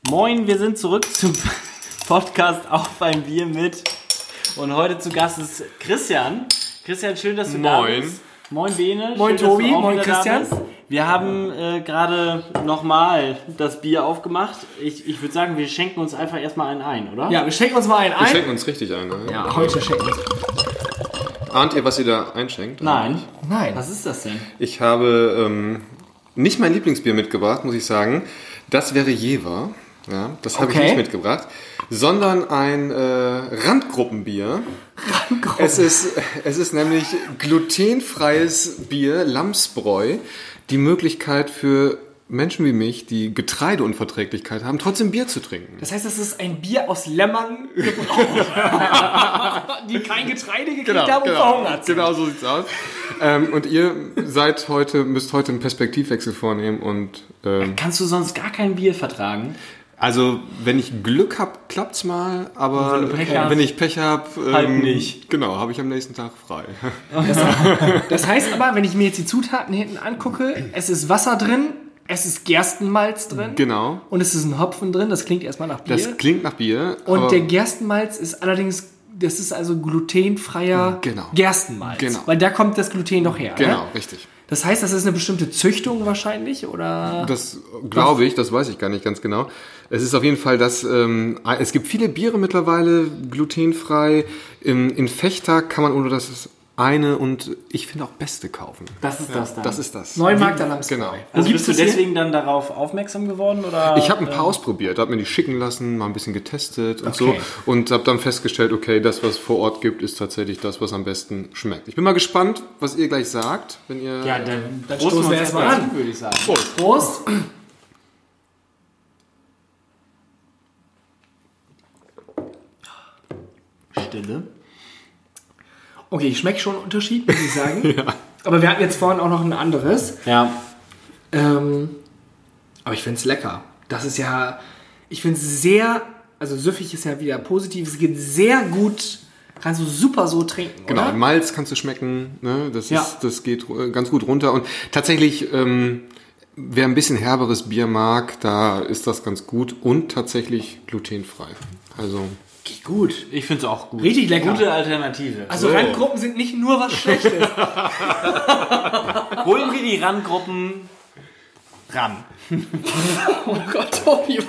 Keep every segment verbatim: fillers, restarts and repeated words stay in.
Moin, wir sind zurück zum Podcast Auf ein Bier mit. Und heute zu Gast ist Christian. Christian, schön, dass du Moin. da bist. Moin Bene. Moin schön, Tobi, dass du auch moin wieder Christian. da bist. Wir haben äh, gerade nochmal das Bier aufgemacht. Ich, ich würde sagen, wir schenken uns einfach erstmal einen ein, oder? Ja, wir schenken uns mal einen Wir ein. schenken uns richtig ein. Ne? Ja, heute schenken wir uns. Ahnt ihr, was ihr da einschenkt? Nein. Nein. Was ist das denn? Ich habe ähm, nicht mein Lieblingsbier mitgebracht, muss ich sagen. Das wäre Jever. Ja, das habe Okay. ich nicht mitgebracht. Sondern ein äh, Randgruppenbier. Randgruppen. Es ist, es ist nämlich glutenfreies Bier, Lamsbräu. Die Möglichkeit für Menschen wie mich, die Getreideunverträglichkeit haben, trotzdem Bier zu trinken. Das heißt, das ist ein Bier aus Lämmern gebraut, die kein Getreide gekriegt haben und verhungert sind. Genau so sieht's aus. ähm, und ihr seid heute, müsst heute einen Perspektivwechsel vornehmen und ähm, Kannst du sonst gar kein Bier vertragen? also wenn ich Glück habe, klappt's mal, aber Und wenn du Pech hast, wenn ich Pech habe, ähm, halt nicht. Genau, habe ich am nächsten Tag frei. Das heißt aber, wenn ich mir jetzt die Zutaten hinten angucke, es ist Wasser drin, es ist Gerstenmalz drin Genau. und es ist ein Hopfen drin. Das klingt erstmal nach Bier. Das klingt nach Bier. und aber der Gerstenmalz ist allerdings, das ist also glutenfreier Genau. Gerstenmalz. Genau. Weil da kommt das Gluten doch her. genau, Ne? richtig. Das heißt, das ist eine bestimmte Züchtung wahrscheinlich, oder? Das glaube ich, das weiß ich gar nicht ganz genau. Es ist auf jeden Fall, dass ähm, es gibt viele Biere mittlerweile glutenfrei. In, in Fechter kann man ohne das eine und ich finde auch beste kaufen. Das ist das dann. Das ist das. Neumarkt am Lamsbräu. Genau. Also Wo bist du gibt's das hier? deswegen dann darauf aufmerksam geworden? Oder? Ich habe ein paar ausprobiert, habe mir die schicken lassen, mal ein bisschen getestet und Okay. so und habe dann festgestellt, okay, das, was vor Ort gibt, ist tatsächlich das, was am besten schmeckt. Ich bin mal gespannt, was ihr gleich sagt, wenn ihr... Ja, dann, Dann stoßen stoßen wir uns erstmal erstmal an. zu, würde ich sagen. Prost. Stille. Okay, ich schmecke schon einen Unterschied, muss ich sagen. ja. Aber wir hatten jetzt vorhin auch noch ein anderes. Ja. Ähm, aber ich finde es lecker. Das ist ja, ich finde es sehr, also süffig ist ja wieder positiv. Es geht sehr gut, kannst du super so trinken, Genau, oder? Malz kannst du schmecken, ne? das, Ja. ist, das geht äh, ganz gut runter. Und tatsächlich, ähm, wer ein bisschen herberes Bier mag, da ist das ganz gut und tatsächlich glutenfrei. Also Geht gut. Ich finde es auch gut. Richtig lecker. Gute Alternative. Also So. Randgruppen sind nicht nur was Schlechtes. Holen wir die Randgruppen ran. Oh Gott, Tobi.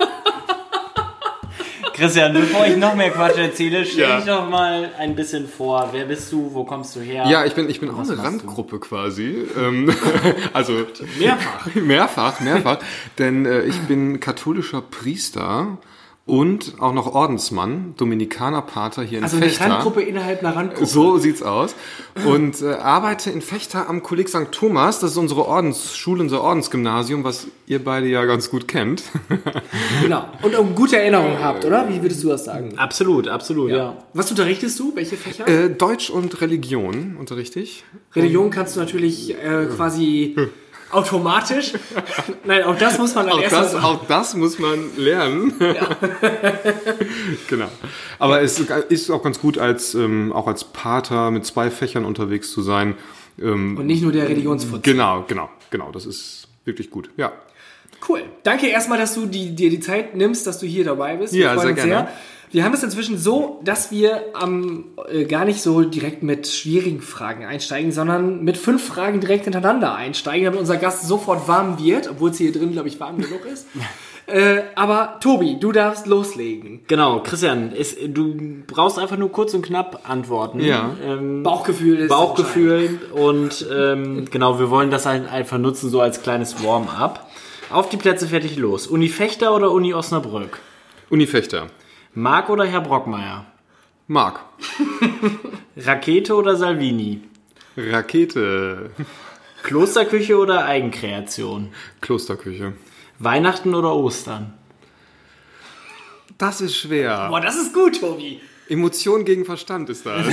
Christian, bevor ich noch mehr Quatsch erzähle, stell Ja. dich doch mal ein bisschen vor. Wer bist du? Wo kommst du her? ja, ich bin, ich bin auch Was eine machst Randgruppe quasi. Ähm, also Mehrfach. mehrfach, mehrfach. Denn äh, ich bin katholischer Priester und auch noch Ordensmann, Dominikanerpater hier in Also eine Fechter. Randgruppe innerhalb einer Randgruppe. So sieht's aus. Und äh, arbeite in Fechter am Kolleg Sankt Thomas. Das ist unsere Ordensschule, unser Ordensgymnasium, was ihr beide ja ganz gut kennt. Genau. Und um gute Erinnerungen habt, oder? Wie würdest du das sagen? Absolut, absolut, ja. Was unterrichtest du? Welche Fächer? Äh, Deutsch und Religion unterrichte ich. Religion kannst du natürlich äh, quasi automatisch. Nein, auch das muss man dann Auch erst das, mal auch das muss man lernen. Genau. Aber es ist auch ganz gut, als ähm, auch als Pater mit zwei Fächern unterwegs zu sein. Ähm, und nicht nur der Religionsfutz. genau, genau, genau. Das ist wirklich gut. Ja. Cool. Danke erstmal, dass du die, dir die Zeit nimmst, dass du hier dabei bist. Ja, freuen sehr uns gerne. Wir haben es inzwischen so, dass wir ähm, äh, gar nicht so direkt mit schwierigen Fragen einsteigen, sondern mit fünf Fragen direkt hintereinander einsteigen, damit unser Gast sofort warm wird, obwohl es hier drin, glaube ich, warm genug ist. äh, aber Tobi, du darfst loslegen. Genau, Christian, ist, du brauchst einfach nur kurz und knapp antworten. Ja. Ähm, Bauchgefühl ist Bauchgefühl und ähm, genau, wir wollen das halt einfach nutzen, so als kleines Warm-up. Auf die Plätze, fertig, los. Uni Fechter oder Uni Osnabrück? Uni Fechter. Marc oder Herr Brockmeier? Marc. Rakete oder Salvini? Rakete. Klosterküche oder Eigenkreation? Klosterküche. Weihnachten oder Ostern? Das ist schwer. Boah, das ist gut, Tobi. Emotion gegen Verstand ist das.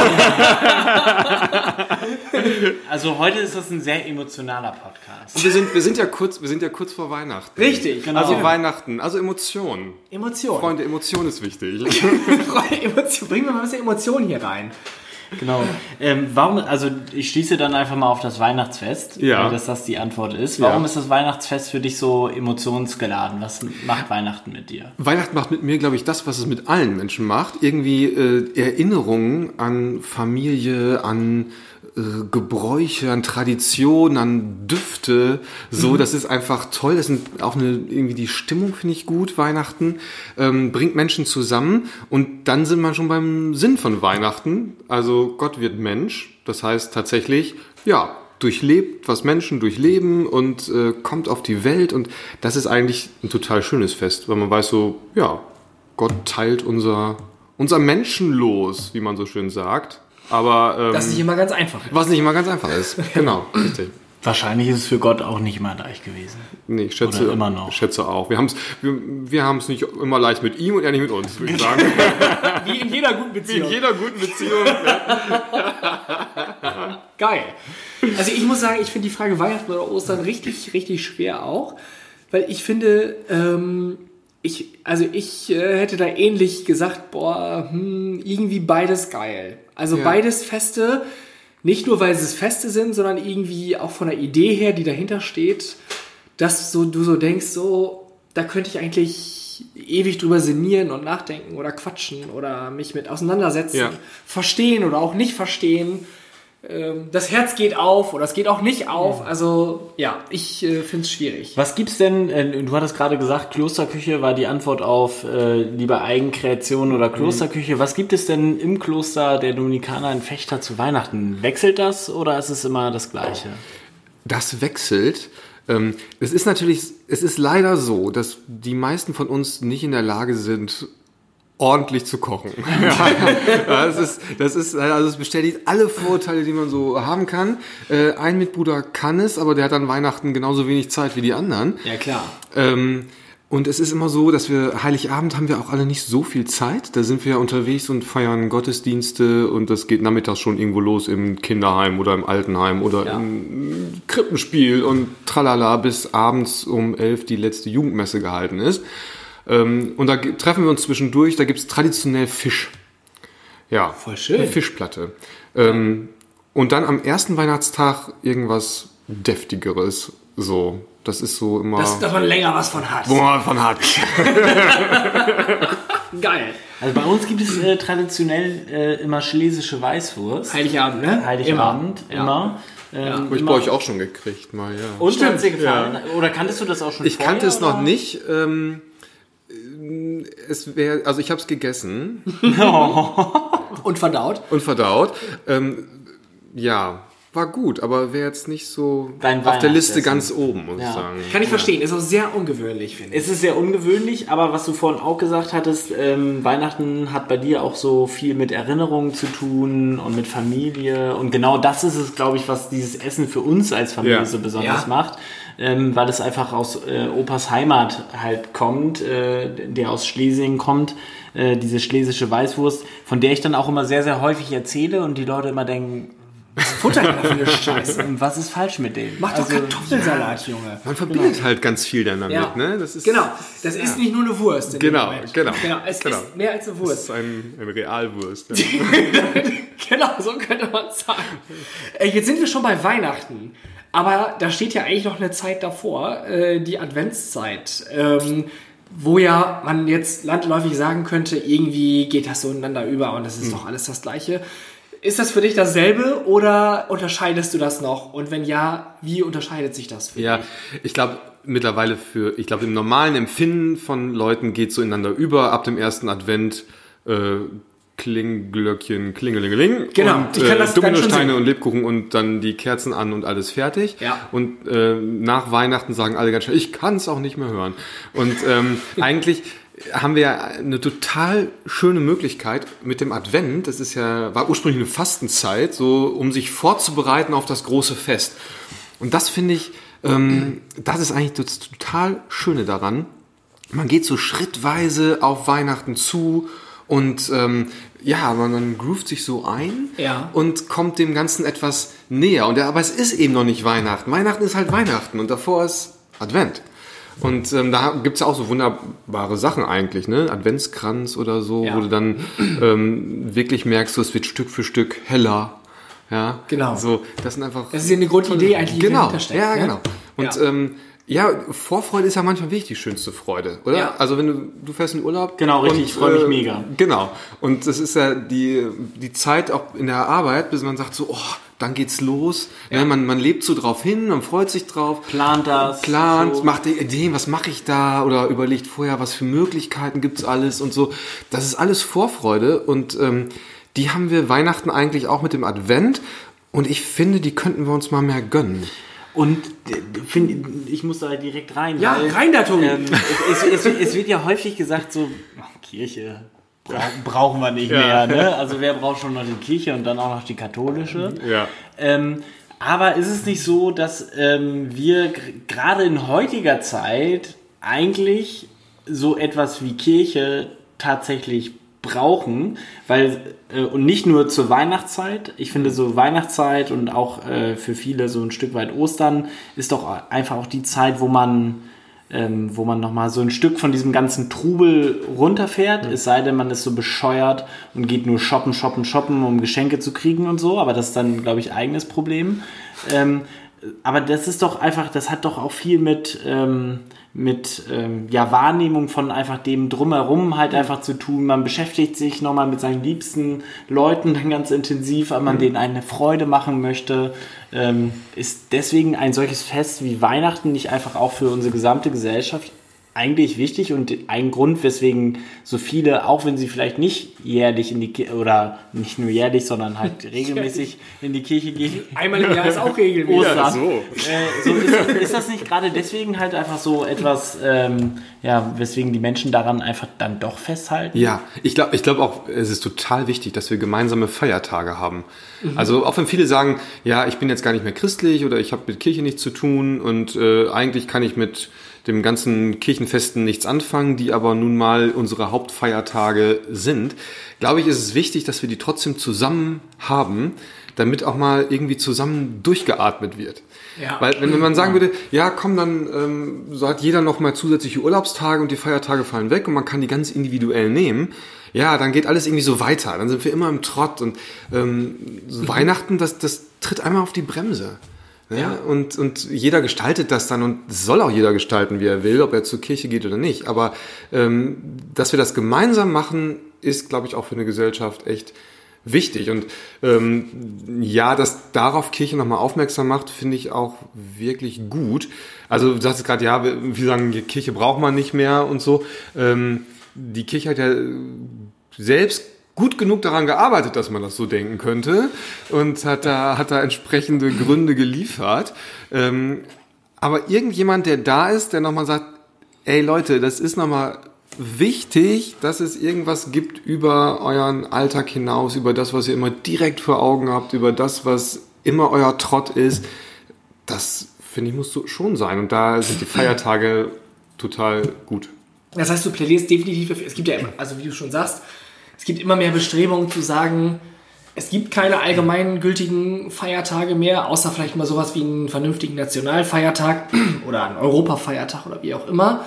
Also heute ist das ein sehr emotionaler Podcast. Und wir sind, wir sind ja kurz, wir sind ja kurz vor Weihnachten. Richtig, genau. Also Weihnachten, also Emotion. Emotion. Freunde, Emotion ist wichtig. Emotion. Bringen wir mal ein bisschen Emotion hier rein. Genau. Ähm, warum, also ich schließe dann einfach mal auf das Weihnachtsfest, Ja. weil das, das die Antwort ist. Warum Ja. ist das Weihnachtsfest für dich so emotionsgeladen? Was macht Weihnachten mit dir? Weihnachten macht mit mir, glaube ich, das, was es mit allen Menschen macht. Irgendwie äh, Erinnerungen an Familie, an äh, Gebräuche, an Traditionen, an Düfte. So, mhm. Das ist einfach toll. Das sind auch eine, irgendwie die Stimmung finde ich gut. Weihnachten ähm, bringt Menschen zusammen und dann sind wir schon beim Sinn von Weihnachten. Also Gott wird Mensch. Das heißt tatsächlich, ja, durchlebt, was Menschen durchleben und äh, kommt auf die Welt und das ist eigentlich ein total schönes Fest, weil man weiß so, ja, Gott teilt unser, unser Menschenlos, wie man so schön sagt, aber ähm, Das nicht immer ganz einfach ist. was nicht immer ganz einfach ist. Genau, richtig. Wahrscheinlich ist es für Gott auch nicht immer leicht gewesen. Nee, ich schätze, Oder immer noch. Ich schätze auch. Wir haben es wir, wir haben's nicht immer leicht mit ihm und er nicht mit uns, würde ich sagen. Wie in jeder guten Wie Beziehung. in jeder guten Beziehung. Geil. Also ich muss sagen, ich finde die Frage Weihnachten oder Ostern richtig, richtig schwer auch. Weil ich finde, ähm, ich, also ich äh, hätte da ähnlich gesagt, boah, hm, irgendwie beides geil. Also Ja. beides Feste, nicht nur weil es Feste sind, sondern irgendwie auch von der Idee her, die dahinter steht, dass so, du so denkst, so, da könnte ich eigentlich ewig drüber sinnieren und nachdenken oder quatschen oder mich mit auseinandersetzen, Ja. verstehen oder auch nicht verstehen. Ähm, das Herz geht auf oder es geht auch nicht auf. Also ja, ich äh, finde es schwierig. Was gibt's denn, äh, du hattest gerade gesagt, Klosterküche war die Antwort auf äh, lieber Eigenkreation oder Klosterküche. Was gibt es denn im Kloster der Dominikaner in Vechta zu Weihnachten? Wechselt das oder ist es immer das Gleiche? Das wechselt. Ähm, es ist natürlich, es ist leider so, dass die meisten von uns nicht in der Lage sind, ordentlich zu kochen. Ja, das ist, das ist, also es bestätigt alle Vorurteile, die man so haben kann. Äh, ein Mitbruder kann es, aber der hat an Weihnachten genauso wenig Zeit wie die anderen. Ja, klar. Ähm, und es ist immer so, dass wir, Heiligabend haben wir auch alle nicht so viel Zeit. Da sind wir ja unterwegs und feiern Gottesdienste und das geht nachmittags schon irgendwo los im Kinderheim oder im Altenheim oder Ja. im Krippenspiel und tralala, bis abends um elf die letzte Jugendmesse gehalten ist. Ähm, und da ge- treffen wir uns zwischendurch, da gibt's traditionell Fisch. Ja, Voll schön. eine Fischplatte. Ähm, und dann am ersten Weihnachtstag irgendwas Deftigeres. So, das ist so immer... Dass, dass man länger was von hat. wo man von hat. Geil. Also bei uns gibt es äh, traditionell äh, immer schlesische Weißwurst. Heiligabend, ne? Heiligabend, Immer. immer. Ähm, Habe ich immer. bei euch auch schon gekriegt, mal, ja. Und Stimmt. hat's dir gefallen? Oder kanntest du das auch schon Ich vorher? kannte es noch oder? nicht. Ähm, es wäre, also ich habe es gegessen Und verdaut. und verdaut. Ähm, ja, war gut, aber wäre jetzt nicht so Dein auf der Liste Weihnachtsessen. ganz oben, muss Ja. ich sagen. Kann ich verstehen. Ist auch sehr ungewöhnlich, finde ich. Es ist sehr ungewöhnlich, aber was du vorhin auch gesagt hattest, ähm, Weihnachten hat bei dir auch so viel mit Erinnerungen zu tun und mit Familie. Und genau das ist es, glaube ich, was dieses Essen für uns als Familie Ja. so besonders Ja. macht. Ähm, weil es einfach aus äh, Opas Heimat halt kommt, äh, der aus Schlesien kommt, äh, diese schlesische Weißwurst, von der ich dann auch immer sehr, sehr häufig erzähle und die Leute immer denken, Futter für eine Scheiße. und was ist falsch mit denen? Mach doch Also, Kartoffelsalat, Junge. Man verbindet halt ganz viel dann damit, Ja. ne? Das ist, Genau. Das ist nicht nur eine Wurst. in dem Genau, Moment. genau, genau. Es genau. ist mehr als eine Das Wurst. ist ein, ein Realwurst. Ja. Genau, so könnte man sagen. Äh, Jetzt sind wir schon bei Weihnachten. Aber da steht ja eigentlich noch eine Zeit davor, äh, die Adventszeit, ähm, wo ja man jetzt landläufig sagen könnte, irgendwie geht das so ineinander über und das ist doch alles das Gleiche. Ist das für dich dasselbe oder unterscheidest du das noch? Und wenn ja, wie unterscheidet sich das für Ja, dich? ich glaube mittlerweile für, ich glaube im normalen Empfinden von Leuten geht so ineinander über. Ab dem ersten Advent äh, Klingglöckchen, Klingelingeling Genau, und ich kann das äh, dann schon Dominosteine sehen. und Lebkuchen und dann die Kerzen an und alles fertig. Ja. Und äh, nach Weihnachten sagen alle ganz schnell, ich kann es auch nicht mehr hören. Und ähm, eigentlich haben wir ja eine total schöne Möglichkeit mit dem Advent. Das ist ja, war ursprünglich eine Fastenzeit, so um sich vorzubereiten auf das große Fest. Und das finde ich, ähm, das ist eigentlich das total Schöne daran. Man geht so schrittweise auf Weihnachten zu und ähm, ja, man, man groovt sich so ein Ja. und kommt dem Ganzen etwas näher. Und, aber es ist eben noch nicht Weihnachten. Weihnachten ist halt Weihnachten und davor ist Advent. Und ähm, da gibt's ja auch so wunderbare Sachen eigentlich, ne? Adventskranz oder so, Ja. wo du dann ähm, wirklich merkst, so, es wird Stück für Stück heller. Ja, Genau. So, das sind einfach. Das ist ja eine Grundidee eigentlich, die genau. dahinter steckt, Ja, ne? genau. Und Ja. ähm, ja, Vorfreude ist ja manchmal wirklich die schönste Freude, oder? Ja. Also wenn du du fährst in Urlaub. Genau, richtig, ich freu mich mega. Genau. Und das ist ja die die Zeit auch in der Arbeit, bis man sagt so, oh, dann geht's los. Ja. Man man lebt so drauf hin, man freut sich drauf. Plant das. Plant, so. macht Ideen, was mache ich da? Oder überlegt vorher, was für Möglichkeiten gibt's alles und so. Das ist alles Vorfreude und ähm, die haben wir Weihnachten eigentlich auch mit dem Advent. Und ich finde, die könnten wir uns mal mehr gönnen. Und äh, find, ich muss da direkt rein. Ja, weil, rein da, Tobi. Ähm, es, es, es, es wird ja häufig gesagt, so, ach, Kirche bra brauchen wir nicht mehr. Ne? Also wer braucht schon noch die Kirche und dann auch noch die katholische? Ja. Ähm, aber ist es nicht so, dass ähm, wir gerade in heutiger Zeit eigentlich so etwas wie Kirche tatsächlich brauchen, weil äh, und nicht nur zur Weihnachtszeit, ich finde so Weihnachtszeit und auch äh, für viele so ein Stück weit Ostern ist doch einfach auch die Zeit, wo man ähm, wo man nochmal so ein Stück von diesem ganzen Trubel runterfährt, mhm. es sei denn, man ist so bescheuert und geht nur shoppen, shoppen, shoppen, um Geschenke zu kriegen und so, aber das ist dann, glaube ich, eigenes Problem. Ähm, aber das ist doch einfach, das hat doch auch viel mit ähm, mit ähm, ja, Wahrnehmung von einfach dem Drumherum halt einfach zu tun. Man beschäftigt sich nochmal mit seinen liebsten Leuten dann ganz intensiv, weil man denen eine Freude machen möchte. Ähm, ist deswegen ein solches Fest wie Weihnachten nicht einfach auch für unsere gesamte Gesellschaft eigentlich wichtig und ein Grund, weswegen so viele, auch wenn sie vielleicht nicht jährlich in die Kirche, oder nicht nur jährlich, sondern halt regelmäßig in die Kirche gehen. Einmal im Jahr ist auch regelmäßig. Ostern. Ja, so. Äh, so ist, das, ist das nicht gerade deswegen halt einfach so etwas, ähm, ja, weswegen die Menschen daran einfach dann doch festhalten? Ja, ich glaube ich glaube auch, es ist total wichtig, dass wir gemeinsame Feiertage haben. Mhm. Also auch wenn viele sagen, ja, ich bin jetzt gar nicht mehr christlich oder ich habe mit Kirche nichts zu tun und äh, eigentlich kann ich mit dem ganzen Kirchenfesten nichts anfangen, die aber nun mal unsere Hauptfeiertage sind, glaube ich, ist es wichtig, dass wir die trotzdem zusammen haben, damit auch mal irgendwie zusammen durchgeatmet wird. Ja. Weil wenn man sagen würde, ja komm, dann ähm, so hat jeder noch mal zusätzliche Urlaubstage und die Feiertage fallen weg und man kann die ganz individuell nehmen, ja, dann geht alles irgendwie so weiter, dann sind wir immer im Trott und ähm, so mhm. Weihnachten, das, das tritt einmal auf die Bremse. Ja, ja. Und, und jeder gestaltet das dann und es soll auch jeder gestalten, wie er will, ob er zur Kirche geht oder nicht. Aber ähm, dass wir das gemeinsam machen, ist, glaube ich, auch für eine Gesellschaft echt wichtig. Und ähm, ja, dass darauf Kirche nochmal aufmerksam macht, finde ich auch wirklich gut. Also du sagst gerade, ja, wir, wir sagen, die Kirche braucht man nicht mehr und so. Ähm, die Kirche hat ja selbst gut genug daran gearbeitet, dass man das so denken könnte und hat da, hat da entsprechende Gründe geliefert. Ähm, aber irgendjemand, der da ist, der nochmal sagt, ey Leute, das ist nochmal wichtig, dass es irgendwas gibt über euren Alltag hinaus, über das, was ihr immer direkt vor Augen habt, über das, was immer euer Trott ist. Das, finde ich, muss so schon sein. Und da sind die Feiertage total gut. Das heißt, du plädierst definitiv dafür. Es gibt ja immer, also wie du schon sagst, es gibt immer mehr Bestrebungen zu sagen, es gibt keine allgemein gültigen Feiertage mehr, außer vielleicht mal sowas wie einen vernünftigen Nationalfeiertag oder einen Europafeiertag oder wie auch immer.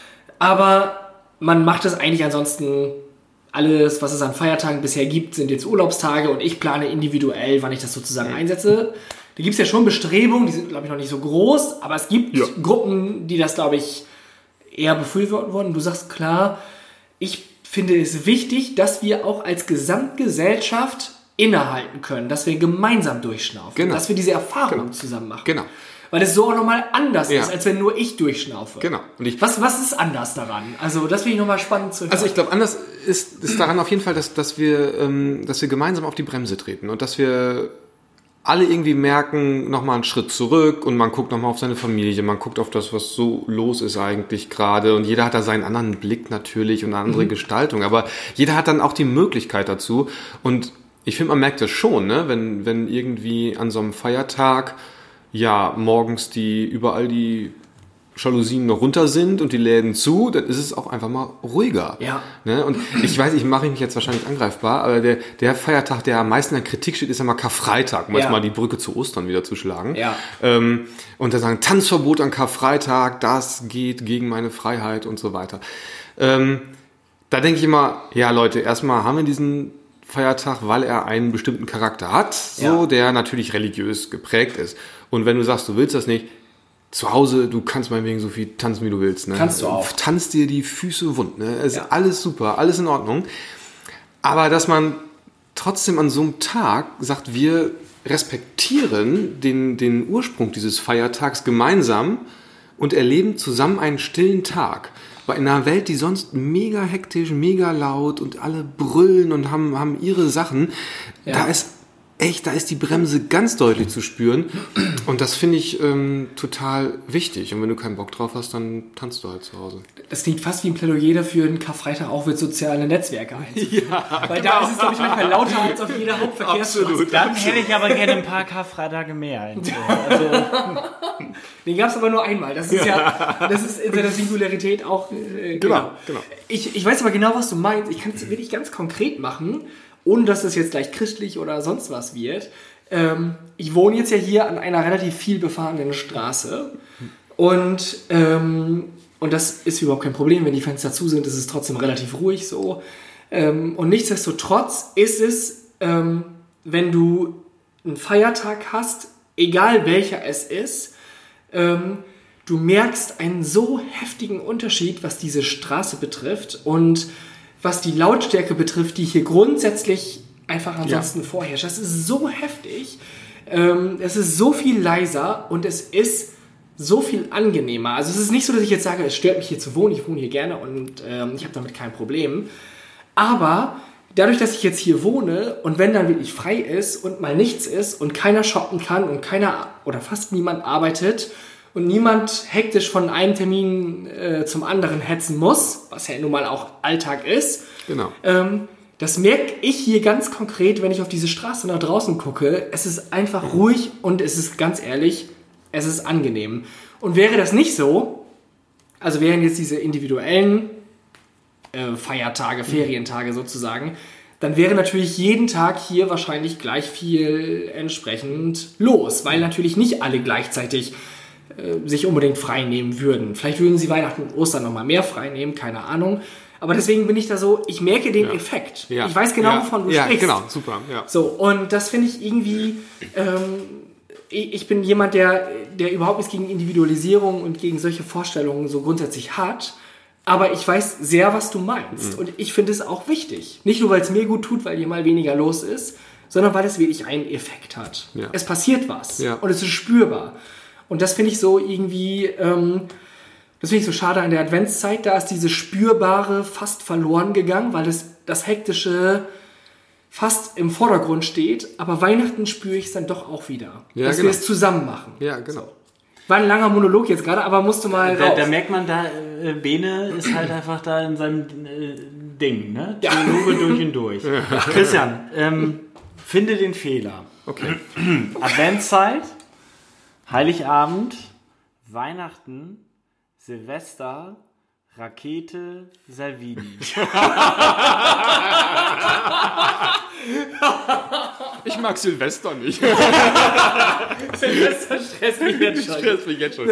Aber man macht es eigentlich ansonsten, alles, was es an Feiertagen bisher gibt, sind jetzt Urlaubstage und ich plane individuell, wann ich das sozusagen einsetze. Da gibt es ja schon Bestrebungen, die sind, glaube ich, noch nicht so groß, aber es gibt ja Gruppen, die das, glaube ich, eher befürworten wollen. Du sagst klar, ich finde es wichtig, dass wir auch als Gesamtgesellschaft innehalten können, dass wir gemeinsam durchschnaufen, genau. dass wir diese Erfahrung genau. zusammen machen. Genau. Weil es so auch nochmal anders ja. ist, als wenn nur ich durchschnaufe. Genau. Und ich, was, was ist anders daran? Also das finde ich nochmal spannend zu hören. Also ich glaube, anders ist, ist daran auf jeden Fall, dass, dass, wir, ähm, dass wir gemeinsam auf die Bremse treten und dass wir alle irgendwie merken, nochmal einen Schritt zurück und man guckt nochmal auf seine Familie, man guckt auf das, was so los ist eigentlich gerade und jeder hat da seinen anderen Blick natürlich und eine andere mhm. Gestaltung, aber jeder hat dann auch die Möglichkeit dazu und ich finde, man merkt das schon, ne? wenn, wenn irgendwie an so einem Feiertag ja morgens die überall die Jalousien noch runter sind und die Läden zu, dann ist es auch einfach mal ruhiger. Ja. Ne? Und ich weiß, ich mache mich jetzt wahrscheinlich angreifbar, aber der, der Feiertag, der am meisten in der Kritik steht, ist ja mal Karfreitag, um Ja. jetzt mal die Brücke zu Ostern wieder zu schlagen. Ja. Ähm, und da sagen, Tanzverbot an Karfreitag, das geht gegen meine Freiheit und so weiter. Ähm, da denke ich immer, ja Leute, erstmal haben wir diesen Feiertag, weil er einen bestimmten Charakter hat, so, Ja. der natürlich religiös geprägt ist. Und wenn du sagst, du willst das nicht, zu Hause, du kannst meinetwegen so viel tanzen, wie du willst. Ne? Kannst du auch. Tanzt dir die Füße wund. Ne? Es Ja. ist alles super, alles in Ordnung. Aber dass man trotzdem an so einem Tag sagt, wir respektieren den, den Ursprung dieses Feiertags gemeinsam und erleben zusammen einen stillen Tag. Weil in einer Welt, die sonst mega hektisch, mega laut und alle brüllen und haben, haben ihre Sachen, Ja. da ist echt, da ist die Bremse ganz deutlich zu spüren. Und das finde ich ähm, total wichtig. Und wenn du keinen Bock drauf hast, dann tanzt du halt zu Hause. Das klingt fast wie ein Plädoyer dafür, einen Karfreitag auch mit sozialen Netzwerke einzuführen. Ja, Weil da ist es, glaube ich, manchmal lauter als auf jeder Hauptverkehrsstraße. Absolut. Dann hätte ich aber gerne ein paar Karfreitage mehr. Also, Den gab es aber nur einmal. Das ist ja, das ist in seiner Singularität auch. Äh, genau. genau. Ich, ich weiß aber genau, was du meinst. Ich kann es wirklich ganz konkret machen, ohne dass das jetzt gleich christlich oder sonst was wird. Ähm, ich wohne jetzt ja hier an einer relativ viel befahrenen Straße. Und, ähm, und das ist überhaupt kein Problem. Wenn die Fenster zu sind, ist es trotzdem relativ ruhig so. Ähm, und nichtsdestotrotz ist es, ähm, wenn du einen Feiertag hast, egal welcher es ist, ähm, du merkst einen so heftigen Unterschied, was diese Straße betrifft und was die Lautstärke betrifft, die hier grundsätzlich einfach ansonsten ja. vorherrscht. Das ist so heftig, ähm, es ist so viel leiser und es ist so viel angenehmer. Also es ist nicht so, dass ich jetzt sage, es stört mich hier zu wohnen, ich wohne hier gerne und ähm, ich habe damit kein Problem. Aber dadurch, dass ich jetzt hier wohne und wenn dann wirklich frei ist und mal nichts ist und keiner shoppen kann und keiner oder fast niemand arbeitet und niemand hektisch von einem Termin äh, zum anderen hetzen muss, was ja nun mal auch Alltag ist, Genau. ähm, das merke ich hier ganz konkret, wenn ich auf diese Straße nach draußen gucke. Es ist einfach ruhig und es ist ganz ehrlich, es ist angenehm. Und wäre das nicht so, also wären jetzt diese individuellen äh, Feiertage, Ferientage sozusagen, dann wäre natürlich jeden Tag hier wahrscheinlich gleich viel entsprechend los, weil natürlich nicht alle gleichzeitig äh, sich unbedingt frei nehmen würden. Vielleicht würden sie Weihnachten und Ostern nochmal mehr frei nehmen, keine Ahnung. Aber deswegen bin ich da so, ich merke den Ja. Effekt. Ja. Ich weiß genau, ja. wovon du ja, sprichst. Genau, super. Ja. So, und das finde ich irgendwie, ähm, ich ich bin jemand, der, der überhaupt nichts gegen Individualisierung und gegen solche Vorstellungen so grundsätzlich hat. Aber ich weiß sehr, was du meinst. Mhm. Und ich finde es auch wichtig. Nicht nur, weil es mir gut tut, weil hier mal weniger los ist, sondern weil es wirklich einen Effekt hat. Ja. Es passiert was. Ja. Und es ist spürbar. Und das finde ich so irgendwie, ähm, das finde ich so schade an der Adventszeit. Da ist diese Spürbare fast verloren gegangen, weil es das Hektische fast im Vordergrund steht. Aber Weihnachten spüre ich es dann doch auch wieder. Ja, dass genau. wir es zusammen machen. Ja, genau. War ein langer Monolog jetzt gerade, aber musste mal da, raus. da merkt man, da äh, Bene ist halt einfach da in seinem äh, Ding, ne? Ja. Theologe durch und durch. Christian, ähm, finde den Fehler. Okay. Adventszeit, Heiligabend, Weihnachten, Silvester, Rakete, Salvini. Ich mag Silvester nicht. Silvester stresst mich jetzt schon. Stresst mich jetzt schon.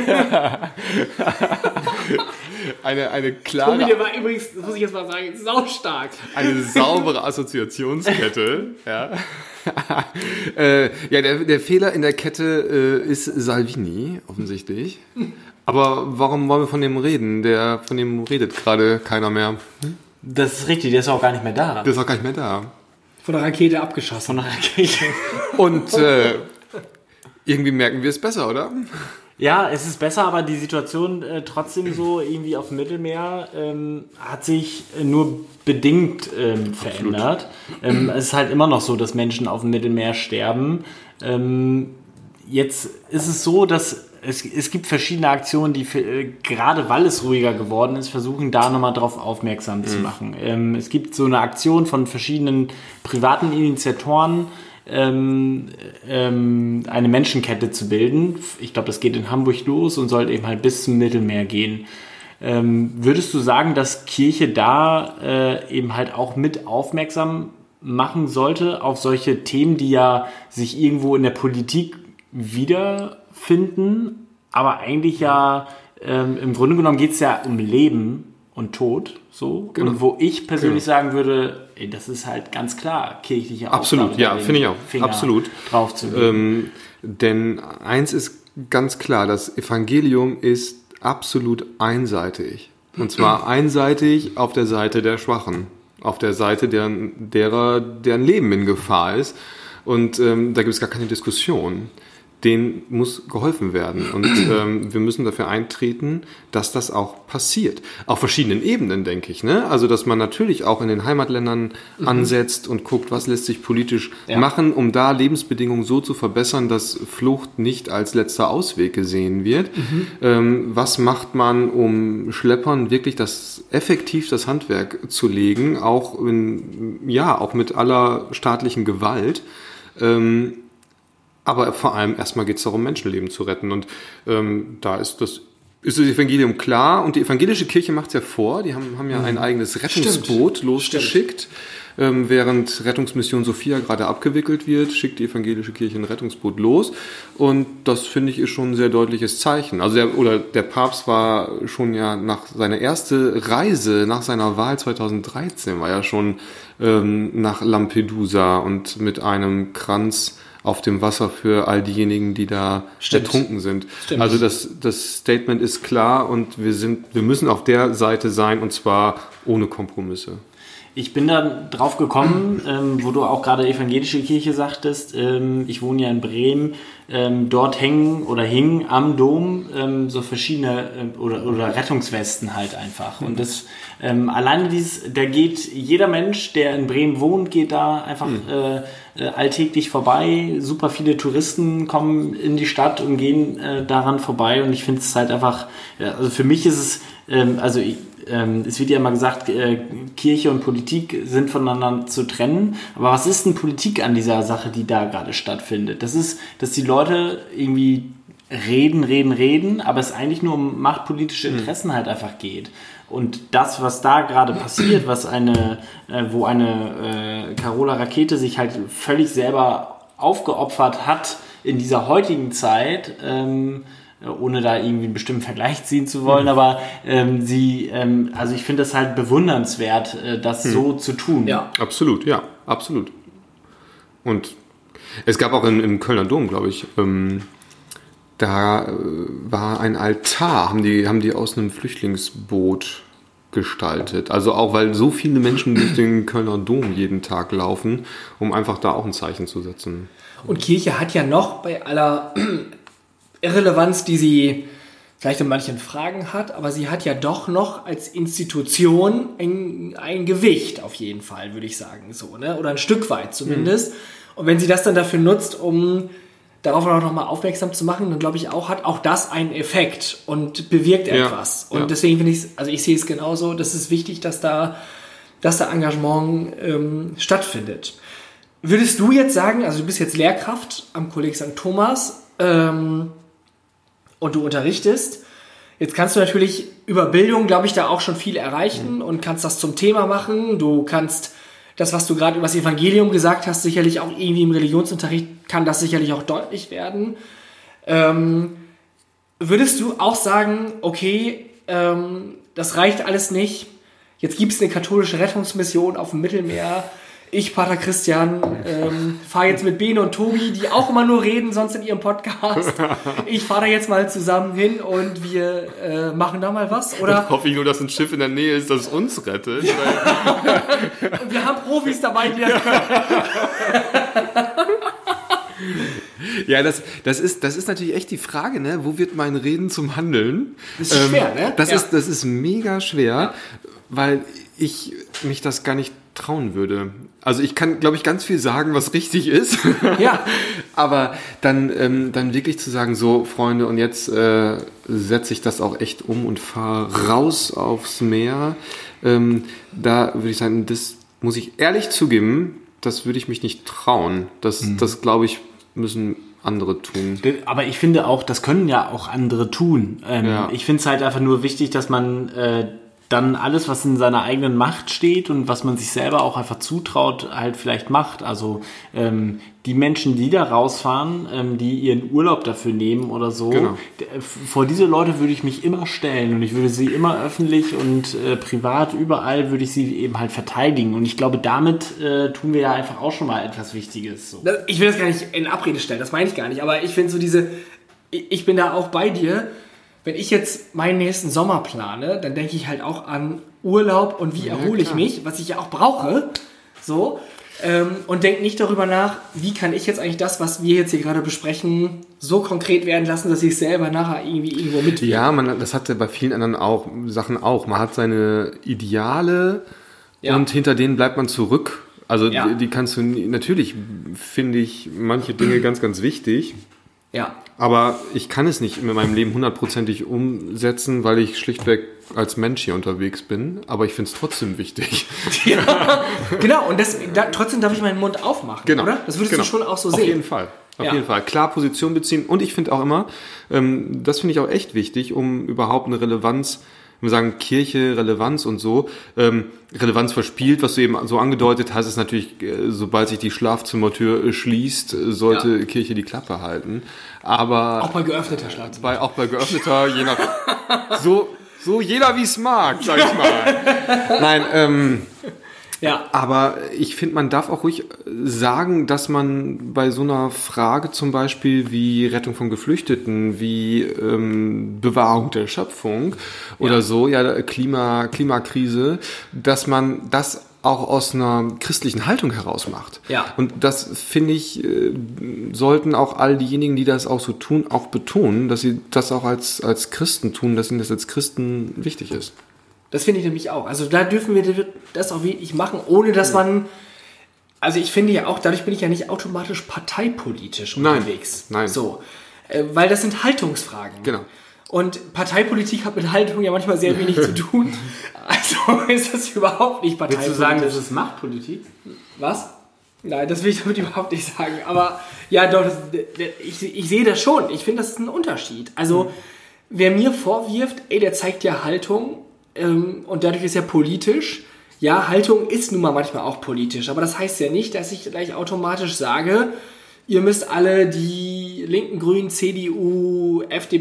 eine, eine klare, Tobi, der war übrigens, das muss ich jetzt mal sagen, saustark. eine saubere Assoziationskette. Ja, äh, ja der, der Fehler in der Kette äh, ist Salvini, offensichtlich. Aber warum wollen wir von dem reden? Der, von dem redet gerade keiner mehr. Das ist richtig, der ist auch gar nicht mehr da. Der ist auch gar nicht mehr da. Von der Rakete abgeschossen. Von der Rakete. Und äh, irgendwie merken wir es besser, oder? Ja, es ist besser, aber die Situation äh, trotzdem so irgendwie auf dem Mittelmeer ähm, hat sich äh, nur bedingt ähm, verändert. Ähm, es ist halt immer noch so, dass Menschen auf dem Mittelmeer sterben. Ähm, jetzt ist es so, dass es, es gibt verschiedene Aktionen, die für, äh, gerade weil es ruhiger geworden ist, versuchen da nochmal drauf aufmerksam zu machen. Ähm, es gibt so eine Aktion von verschiedenen privaten Initiatoren, ähm, ähm, eine Menschenkette zu bilden. Ich glaube, das geht in Hamburg los und soll eben halt bis zum Mittelmeer gehen. Ähm, würdest du sagen, dass Kirche da äh, eben halt auch mit aufmerksam machen sollte auf solche Themen, die ja sich irgendwo in der Politik wiederfinden, aber eigentlich ja ähm, im Grunde genommen geht es ja um Leben und Tod, so. Genau. Und wo ich persönlich genau. sagen würde, ey, das ist halt ganz klar kirchliche Absolut, Aufgabe, ja, finde ich auch. Finger Absolut. Drauf zu legen. Ähm, denn eins ist ganz klar, das Evangelium ist absolut einseitig. Und zwar einseitig auf der Seite der Schwachen. Auf der Seite deren, derer, deren Leben in Gefahr ist. Und ähm, da gibt es gar keine Diskussion. Denen muss geholfen werden. Und ähm, wir müssen dafür eintreten, dass das auch passiert. Auf verschiedenen Ebenen, denke ich. Ne? Also, dass man natürlich auch in den Heimatländern mhm. ansetzt und guckt, was lässt sich politisch ja. machen, um da Lebensbedingungen so zu verbessern, dass Flucht nicht als letzter Ausweg gesehen wird. Mhm. Ähm, was macht man, um Schleppern wirklich das effektiv das Handwerk zu legen, auch in, ja, auch mit aller staatlichen Gewalt. Ähm, Aber vor allem erstmal geht es darum, Menschenleben zu retten. Und ähm, da ist das, ist das Evangelium klar. Und die evangelische Kirche macht es ja vor. Die haben, haben ja ein eigenes Rettungsboot Stimmt. losgeschickt. Ähm, während Rettungsmission Sophia gerade abgewickelt wird, schickt die evangelische Kirche ein Rettungsboot los. Und das, finde ich, ist schon ein sehr deutliches Zeichen. Also der, oder der Papst war schon ja nach seiner ersten Reise, nach seiner Wahl zweitausenddreizehn, war ja schon ähm, nach Lampedusa und mit einem Kranz auf dem Wasser für all diejenigen, die da Stimmt. ertrunken sind. Stimmt. Also das, das Statement ist klar und wir sind, wir müssen auf der Seite sein und zwar ohne Kompromisse. Ich bin da drauf gekommen, ähm, wo du auch gerade evangelische Kirche sagtest. Ähm, ich wohne ja in Bremen. Ähm, dort hängen oder hingen am Dom ähm, so verschiedene äh, oder, oder Rettungswesten halt einfach. Und das ähm, alleine dieses, da geht jeder Mensch, der in Bremen wohnt, geht da einfach mhm. äh, äh, alltäglich vorbei. Super viele Touristen kommen in die Stadt und gehen äh, daran vorbei. Und ich finde es halt einfach, ja, also für mich ist es, ähm, also ich, es wird ja immer gesagt, Kirche und Politik sind voneinander zu trennen. Aber was ist denn Politik an dieser Sache, die da gerade stattfindet? Das ist, dass die Leute irgendwie reden, reden, reden, aber es eigentlich nur um machtpolitische Interessen halt einfach geht. Und das, was da gerade passiert, was eine, wo eine Carola Rakete sich halt völlig selber aufgeopfert hat in dieser heutigen Zeit, ähm, ohne da irgendwie einen bestimmten Vergleich ziehen zu wollen, mhm. aber ähm, sie, ähm, also ich finde das halt bewundernswert, äh, das mhm. so zu tun. Ja, absolut, ja, absolut. Und es gab auch in, im Kölner Dom, glaube ich, ähm, da äh, war ein Altar, haben die, haben die aus einem Flüchtlingsboot gestaltet. Also auch, weil so viele Menschen durch den Kölner Dom jeden Tag laufen, um einfach da auch ein Zeichen zu setzen. Und Kirche hat ja noch bei aller Irrelevanz, die sie vielleicht in manchen Fragen hat, aber sie hat ja doch noch als Institution ein, ein Gewicht auf jeden Fall, würde ich sagen, so, ne? Oder ein Stück weit zumindest. Mhm. Und wenn sie das dann dafür nutzt, um darauf auch noch mal aufmerksam zu machen, dann glaube ich auch, hat auch das einen Effekt und bewirkt etwas. Ja, und ja. deswegen finde ich es, also ich sehe es genauso, das ist wichtig, dass da, dass da Engagement ähm, stattfindet. Würdest du jetzt sagen, also du bist jetzt Lehrkraft am Kolleg Sankt Thomas, ähm, und du unterrichtest. Jetzt kannst du natürlich über Bildung, glaube ich, da auch schon viel erreichen mhm. und kannst das zum Thema machen. Du kannst das, was du gerade über das Evangelium gesagt hast, sicherlich auch irgendwie im Religionsunterricht kann das sicherlich auch deutlich werden. Ähm, würdest du auch sagen, okay, ähm, das reicht alles nicht. Jetzt gibt es eine katholische Rettungsmission auf dem Mittelmeer. Ich, Pater Christian, ähm, fahre jetzt mit Bene und Tobi, die auch immer nur reden, sonst in ihrem Podcast. Ich fahre da jetzt mal zusammen hin und wir äh, machen da mal was. Oder und hoffe ich nur, dass ein Schiff in der Nähe ist, das uns rettet. Und wir haben Profis dabei, die das Ja, das, das, ist, das ist natürlich echt die Frage, ne? Wo wird mein Reden zum Handeln? Das ist ähm, schwer, ne? Das, ja. ist, das ist mega schwer, ja. Weil ich mich das gar nicht trauen würde. Also ich kann, glaube ich, ganz viel sagen, was richtig ist. Ja. Aber dann, ähm, dann wirklich zu sagen, so, Freunde, und jetzt äh, setze ich das auch echt um und fahre raus aufs Meer. Ähm, da würde ich sagen, das muss ich ehrlich zugeben, das würde ich mich nicht trauen. Das, mhm. das glaube ich, müssen andere tun. Aber ich finde auch, das können ja auch andere tun. Ähm, ja. Ich finde es halt einfach nur wichtig, dass man äh, dann alles, was in seiner eigenen Macht steht und was man sich selber auch einfach zutraut, halt vielleicht macht. Also ähm, die Menschen, die da rausfahren, ähm, die ihren Urlaub dafür nehmen oder so, genau. d- vor diese Leute würde ich mich immer stellen und ich würde sie immer öffentlich und äh, privat, überall würde ich sie eben halt verteidigen. Und ich glaube, damit äh, tun wir ja einfach auch schon mal etwas Wichtiges. So. Ich will das gar nicht in Abrede stellen, das meine ich gar nicht, aber ich finde so diese, ich bin da auch bei dir. Wenn ich jetzt meinen nächsten Sommer plane, dann denke ich halt auch an Urlaub und wie Ja, erhole ich klar. mich, was ich ja auch brauche, so, ähm, und denke nicht darüber nach, wie kann ich jetzt eigentlich das, was wir jetzt hier gerade besprechen, so konkret werden lassen, dass ich es selber nachher irgendwie irgendwo mitwiege. Ja, man, das hatte bei vielen anderen auch, Sachen auch. Man hat seine Ideale Ja. und hinter denen bleibt man zurück. Also Ja. die, die kannst du, nie- natürlich finde ich manche Dinge ganz, ganz wichtig. Ja. Aber ich kann es nicht in meinem Leben hundertprozentig umsetzen, weil ich schlichtweg als Mensch hier unterwegs bin. Aber ich finde es trotzdem wichtig. Ja, genau, und das, da, trotzdem darf ich meinen Mund aufmachen, Genau. oder? Das würdest genau. du schon auch so Auf sehen. jeden Fall. Auf Ja. jeden Fall. Klar Position beziehen. Und ich finde auch immer, ähm, das finde ich auch echt wichtig, um überhaupt eine Relevanz, wenn wir sagen Kirche, Relevanz und so, ähm, Relevanz verspielt, was du eben so angedeutet hast, ist natürlich, äh, sobald sich die Schlafzimmertür äh, schließt, äh, sollte Ja. Kirche die Klappe halten. Aber Auch bei geöffneter Schlafzimmer. bei, auch bei geöffneter, je nach, so, so jeder wie es mag, sag ich mal. Nein, ähm, Ja. aber ich finde, man darf auch ruhig sagen, dass man bei so einer Frage zum Beispiel wie Rettung von Geflüchteten, wie ähm, Bewahrung der Schöpfung oder Ja. so, ja, Klima, Klimakrise, dass man das auch aus einer christlichen Haltung heraus macht. Ja. Und das, finde ich, äh, sollten auch all diejenigen, die das auch so tun, auch betonen, dass sie das auch als, als Christen tun, dass ihnen das als Christen wichtig ist. Das finde ich nämlich auch. Also da dürfen wir das auch wirklich machen, ohne dass man... Also ich finde ja auch, dadurch bin ich ja nicht automatisch parteipolitisch Nein, unterwegs. nein. So. Äh, weil das sind Haltungsfragen. Genau. Und Parteipolitik hat mit Haltung ja manchmal sehr wenig zu tun. Also ist das überhaupt nicht Willst parteipolitisch. du sagen, das ist Machtpolitik? Was? Nein, das will ich damit überhaupt nicht sagen. Aber ja, doch, das, ich, ich sehe das schon. Ich finde, das ist ein Unterschied. Also, wer mir vorwirft, ey, der zeigt ja Haltung ähm, und dadurch ist er politisch. Ja, Haltung ist nun mal manchmal auch politisch. Aber das heißt ja nicht, dass ich gleich automatisch sage, ihr müsst alle die linken Grünen, C D U, F D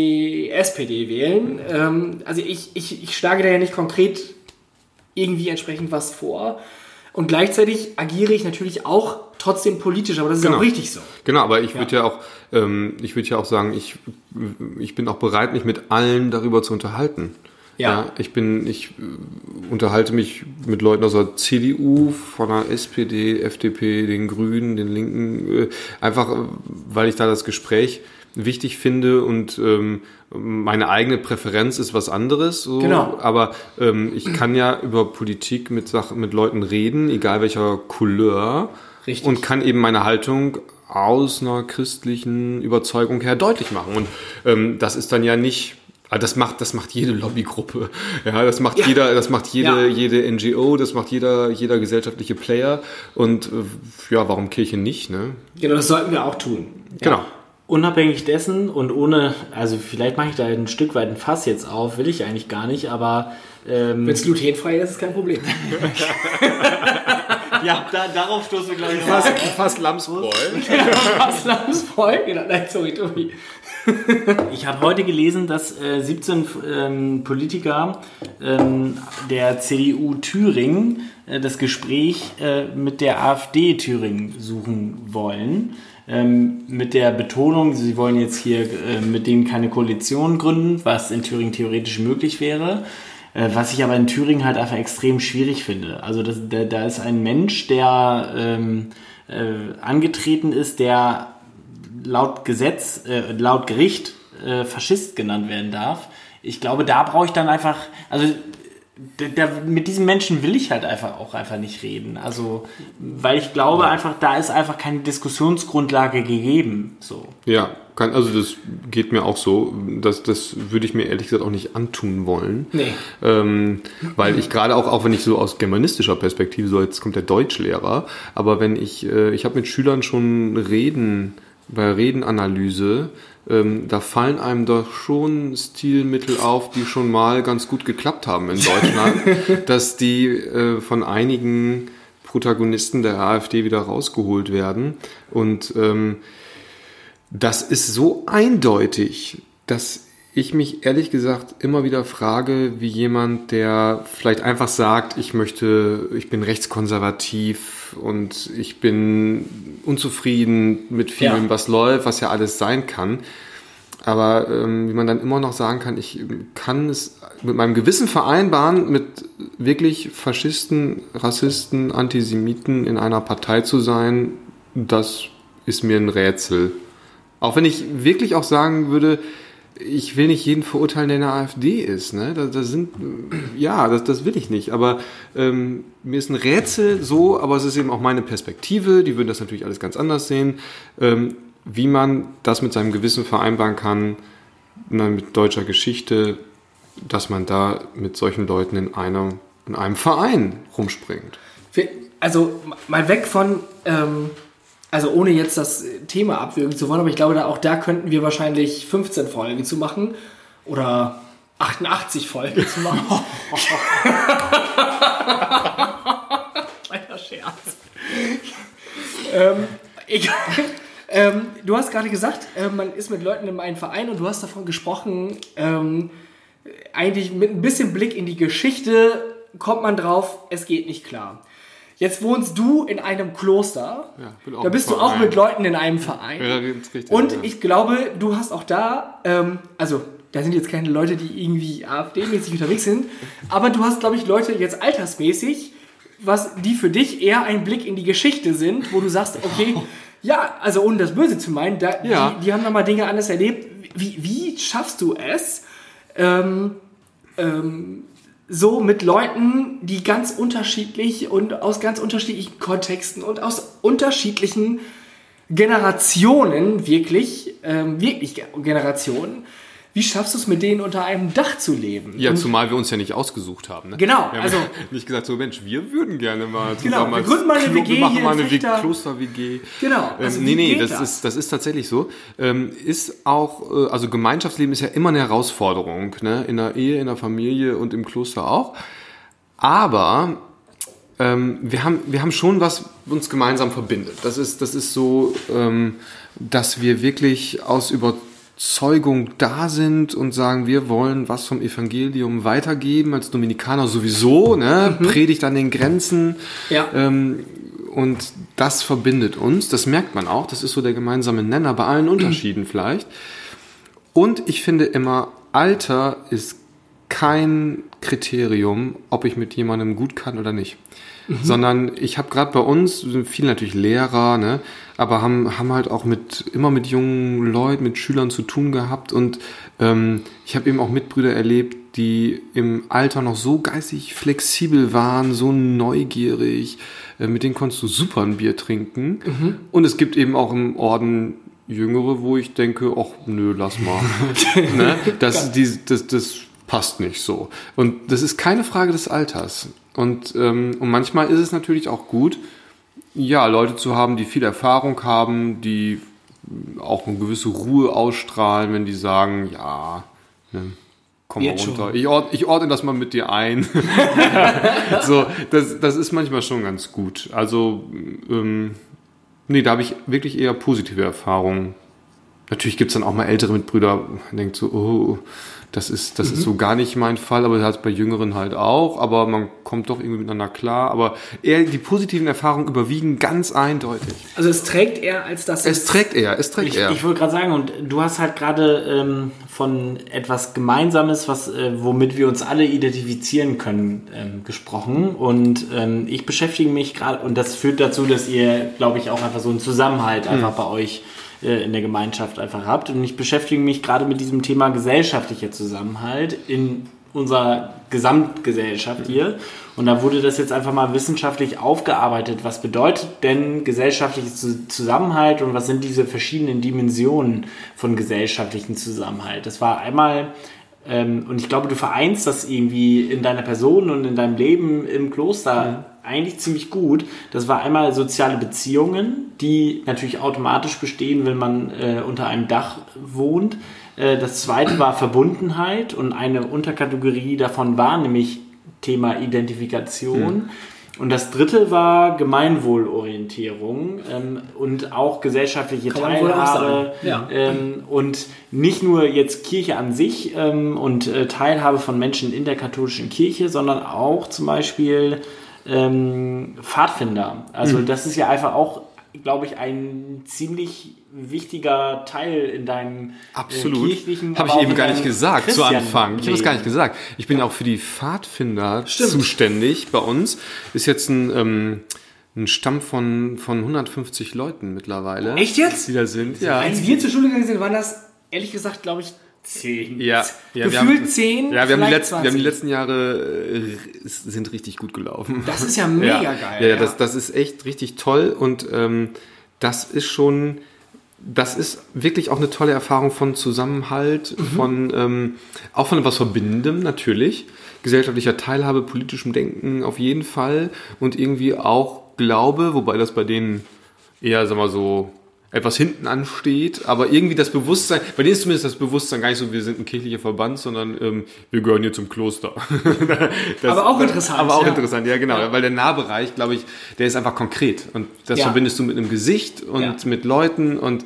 P, S P D wählen. Ähm, also ich, ich, ich schlage da ja nicht konkret irgendwie entsprechend was vor. Und gleichzeitig agiere ich natürlich auch trotzdem politisch, aber das ist Genau. auch richtig so. Genau, aber ich würde ja auch, ähm, ich würde ja auch sagen, ich, ich bin auch bereit, mich mit allen darüber zu unterhalten. Ja. ich bin, ich äh, unterhalte mich mit Leuten aus der C D U, von der S P D, F D P, den Grünen, den Linken, äh, einfach, äh, weil ich da das Gespräch wichtig finde und ähm, meine eigene Präferenz ist was anderes. So. Genau. Aber ähm, ich kann ja über Politik mit Sachen, mit Leuten reden, egal welcher Couleur. Richtig. Und kann eben meine Haltung aus einer christlichen Überzeugung her deutlich machen. Und ähm, das ist dann ja nicht, also das macht, das macht jede Lobbygruppe. Ja, das macht Ja. jeder, das macht jede, Ja. jede N G O, das macht jeder, jeder gesellschaftliche Player. Und äh, ja, warum Kirche nicht, ne? Genau, das sollten wir auch tun. Genau. Unabhängig dessen und ohne, also vielleicht mache ich da ein Stück weit ein Fass jetzt auf, will ich eigentlich gar nicht, aber ähm, Wenn es glutenfrei ist, ist kein Problem. ja, da, darauf stoßen wir glaube ich noch. Fast, fast Lamsbräu. Was Lamsbräu? Genau, nein, sorry, Tobi. Ich habe heute gelesen, dass äh, siebzehn ähm, Politiker ähm, der C D U Thüringen äh, das Gespräch äh, mit der AfD Thüringen suchen wollen. Ähm, mit der Betonung, sie wollen jetzt hier äh, mit denen keine Koalition gründen, was in Thüringen theoretisch möglich wäre. Äh, was ich aber in Thüringen halt einfach extrem schwierig finde. Also das, da, da ist ein Mensch, der ähm, äh, angetreten ist, der laut Gesetz, äh, laut Gericht äh, Faschist genannt werden darf. Ich glaube, da brauche ich dann einfach, also da, da, mit diesem Menschen will ich halt einfach auch einfach nicht reden. Also, weil ich glaube einfach, da ist einfach keine Diskussionsgrundlage gegeben. So. Ja, Kann, also das geht mir auch so. Das, das würde ich mir ehrlich gesagt auch nicht antun wollen. Nee. Ähm, weil ich gerade auch, auch wenn ich so aus germanistischer Perspektive, so jetzt kommt der Deutschlehrer, aber wenn ich, äh, ich habe mit Schülern schon Reden, bei Redenanalyse, ähm, da fallen einem doch schon Stilmittel auf, die schon mal ganz gut geklappt haben in Deutschland, dass die äh, von einigen Protagonisten der AfD wieder rausgeholt werden. Und ähm, das ist so eindeutig, dass ich mich ehrlich gesagt immer wieder frage, wie jemand, der vielleicht einfach sagt, ich möchte, ich bin rechtskonservativ und ich bin unzufrieden mit vielem, ja. was läuft, was ja alles sein kann. Aber ähm, wie man dann immer noch sagen kann, ich kann es mit meinem Gewissen vereinbaren, mit wirklich Faschisten, Rassisten, Antisemiten in einer Partei zu sein, das ist mir ein Rätsel. Auch wenn ich wirklich auch sagen würde, ich will nicht jeden verurteilen, der in der AfD ist. Ne? Da, da sind, ja, das, das will ich nicht. Aber ähm, mir ist ein Rätsel so, aber es ist eben auch meine Perspektive. Die würden das natürlich alles ganz anders sehen. Ähm, wie man das mit seinem Gewissen vereinbaren kann, na, mit deutscher Geschichte, dass man da mit solchen Leuten in einem, in einem Verein rumspringt. Also mal weg von... Ähm Also ohne jetzt das Thema abwürgen zu wollen, aber ich glaube, da, auch da könnten wir wahrscheinlich fünfzehn Folgen zu machen oder achtundachtzig Folgen zu machen. Kleiner Scherz. ähm, egal. Ähm, du hast gerade gesagt, äh, man ist mit Leuten in einem Verein und du hast davon gesprochen, ähm, eigentlich mit ein bisschen Blick in die Geschichte kommt man drauf, es geht nicht klar. Jetzt wohnst du in einem Kloster, ja, da bist du auch mit Leuten in einem Verein. Ja, richtig, und ja. ich glaube, du hast auch da, ähm, also da sind jetzt keine Leute, die irgendwie AfD-mäßig unterwegs sind, aber du hast, glaube ich, Leute jetzt altersmäßig, was die für dich eher ein Blick in die Geschichte sind, wo du sagst, okay, ja, also ohne das Böse zu meinen, da, ja. die, die haben nochmal Dinge anders erlebt. Wie, wie schaffst du es, ähm, ähm, so mit Leuten, die ganz unterschiedlich und aus ganz unterschiedlichen Kontexten und aus unterschiedlichen Generationen, wirklich, ähm, wirklich Generationen, wie schaffst du es, mit denen unter einem Dach zu leben? Ja, und zumal wir uns ja nicht ausgesucht haben. Ne? Genau. Wir haben also ja nicht gesagt, so Mensch, wir würden gerne mal genau, zusammen wir gründen mal eine Klo- W G wir machen hier mal eine in Fechter. Kloster-W G. Genau. Also ähm, nee, nee, das, das ist, das ist tatsächlich so. Ähm, ist auch, äh, also Gemeinschaftsleben ist ja immer eine Herausforderung, ne? In der Ehe, in der Familie und im Kloster auch. Aber ähm, wir haben, wir haben schon was uns gemeinsam verbindet. Das ist, das ist so, ähm, dass wir wirklich aus Überzeugung Zeugung da sind und sagen, wir wollen was vom Evangelium weitergeben, als Dominikaner sowieso, ne? Mhm. Predigt an den Grenzen. Ja. Ähm, und das verbindet uns, das merkt man auch, das ist so der gemeinsame Nenner, bei allen Unterschieden vielleicht. Und ich finde immer, Alter ist kein Kriterium, ob ich mit jemandem gut kann oder nicht. Mhm. Sondern ich habe gerade bei uns, sind viele natürlich Lehrer, ne, aber haben haben halt auch mit immer mit jungen Leuten, mit Schülern zu tun gehabt und ähm, ich habe eben auch Mitbrüder erlebt, die im Alter noch so geistig flexibel waren, so neugierig, äh, mit denen konntest du super ein Bier trinken. Mhm. Und es gibt eben auch im Orden Jüngere, wo ich denke, ach nö, lass mal, ne, das, die, das, das passt nicht so. Und das ist keine Frage des Alters. Und, ähm, und manchmal ist es natürlich auch gut, ja, Leute zu haben, die viel Erfahrung haben, die auch eine gewisse Ruhe ausstrahlen, wenn die sagen, ja, ne, komm mal runter. Ich, ord, ich ordne das mal mit dir ein. So, das, das ist manchmal schon ganz gut. Also, ähm, nee, da habe ich wirklich eher positive Erfahrungen. Natürlich gibt es dann auch mal ältere Mitbrüder, man denkt so, oh, das ist, das mhm. ist so gar nicht mein Fall, aber das hat es bei Jüngeren halt auch, aber man kommt doch irgendwie miteinander klar, aber eher die positiven Erfahrungen überwiegen ganz eindeutig. Also es trägt eher, als dass es... Es trägt eher, es trägt ich, eher. Ich wollte gerade sagen, und du hast halt gerade ähm, von etwas Gemeinsames, was, äh, womit wir uns alle identifizieren können, ähm, gesprochen und ähm, ich beschäftige mich gerade, und das führt dazu, dass ihr, glaube ich, auch einfach so einen Zusammenhalt einfach mhm. bei euch in der Gemeinschaft einfach habt. Und ich beschäftige mich gerade mit diesem Thema gesellschaftlicher Zusammenhalt in unserer Gesamtgesellschaft hier. Und da wurde das jetzt einfach mal wissenschaftlich aufgearbeitet. Was bedeutet denn gesellschaftliches Zusammenhalt und was sind diese verschiedenen Dimensionen von gesellschaftlichem Zusammenhalt? Das war einmal, ähm, und ich glaube, du vereinst das irgendwie in deiner Person und in deinem Leben im Kloster mhm. eigentlich ziemlich gut. Das war einmal soziale Beziehungen, die natürlich automatisch bestehen, wenn man äh, unter einem Dach wohnt. Äh, das zweite war Verbundenheit und eine Unterkategorie davon war nämlich Thema Identifikation. Mhm. Und das dritte war Gemeinwohlorientierung ähm, und auch gesellschaftliche Kann man wohl auch Teilhabe. sagen. Ja. Ähm, und nicht nur jetzt Kirche an sich ähm, und äh, Teilhabe von Menschen in der katholischen Kirche, sondern auch zum Beispiel ähm, Pfadfinder. Also mhm. das ist ja einfach auch, glaube ich, ein ziemlich wichtiger Teil in deinem Absolut. Äh, kirchlichen... Habe ich eben gar nicht gesagt zu Anfang. Ich habe es gar nicht gesagt. Ich bin ja auch für die Pfadfinder Stimmt. zuständig bei uns. Ist jetzt ein, ähm, ein Stamm von, von hundertfünfzig Leuten mittlerweile. Echt jetzt? Die da sind. Ja. Als wir zur Schule gegangen sind, waren das, ehrlich gesagt, glaube ich, zehn. Ja, ja, Gefühlt wir haben, zehn, ja, wir haben, die letzten, zwanzig. wir haben die letzten Jahre äh, sind richtig gut gelaufen. Das ist ja mega ja, geil. Ja, ja, ja. Das, das ist echt richtig toll und ähm, das ist schon, das ist wirklich auch eine tolle Erfahrung von Zusammenhalt, mhm. von ähm, auch von etwas Verbindendem natürlich, gesellschaftlicher Teilhabe, politischem Denken auf jeden Fall und irgendwie auch Glaube, wobei das bei denen eher, sagen wir so, etwas hinten ansteht, aber irgendwie das Bewusstsein, bei denen ist zumindest das Bewusstsein gar nicht so, wir sind ein kirchlicher Verband, sondern ähm, wir gehören hier zum Kloster. das, aber auch interessant. Aber auch ja. interessant, ja genau, ja. Weil der Nahbereich, glaube ich, der ist einfach konkret und das ja. verbindest du mit einem Gesicht und ja. mit Leuten und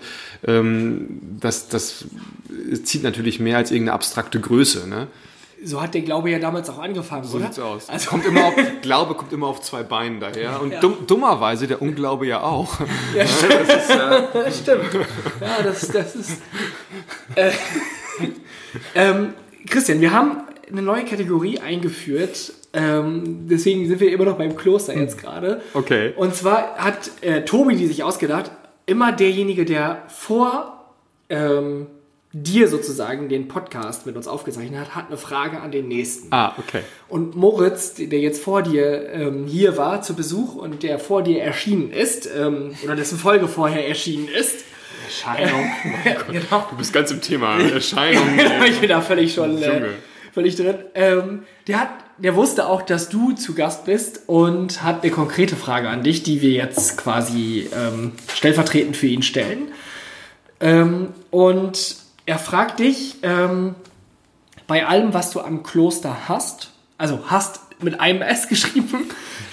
ähm, das, das zieht natürlich mehr als irgendeine abstrakte Größe, ne? So hat der Glaube ja damals auch angefangen, so oder? Sieht's aus. Also kommt immer auf, Glaube kommt immer auf zwei Beinen daher. Und ja. dumm, dummerweise der Unglaube ja auch. Ja, stimmt. Das ist, äh, stimmt. Ja, das, das ist... Äh, ähm, Christian, wir haben eine neue Kategorie eingeführt. Ähm, deswegen sind wir immer noch beim Kloster jetzt gerade. Okay. Und zwar hat äh, Tobi die sich ausgedacht, immer derjenige, der vor... Ähm, dir sozusagen den Podcast mit uns aufgezeichnet hat, hat eine Frage an den Nächsten. Ah, okay. Und Moritz, der jetzt vor dir ähm, hier war zu Besuch und der vor dir erschienen ist, ähm, oder dessen Folge vorher erschienen ist. Erscheinung. Äh, genau. Du bist ganz im Thema. Erscheinung. Ich bin da völlig schon äh, völlig drin. Ähm, der, hat, der wusste auch, dass du zu Gast bist und hat eine konkrete Frage an dich, die wir jetzt quasi ähm, stellvertretend für ihn stellen. Ähm, und er fragt dich, ähm, bei allem, was du am Kloster hast, also hast mit einem S geschrieben,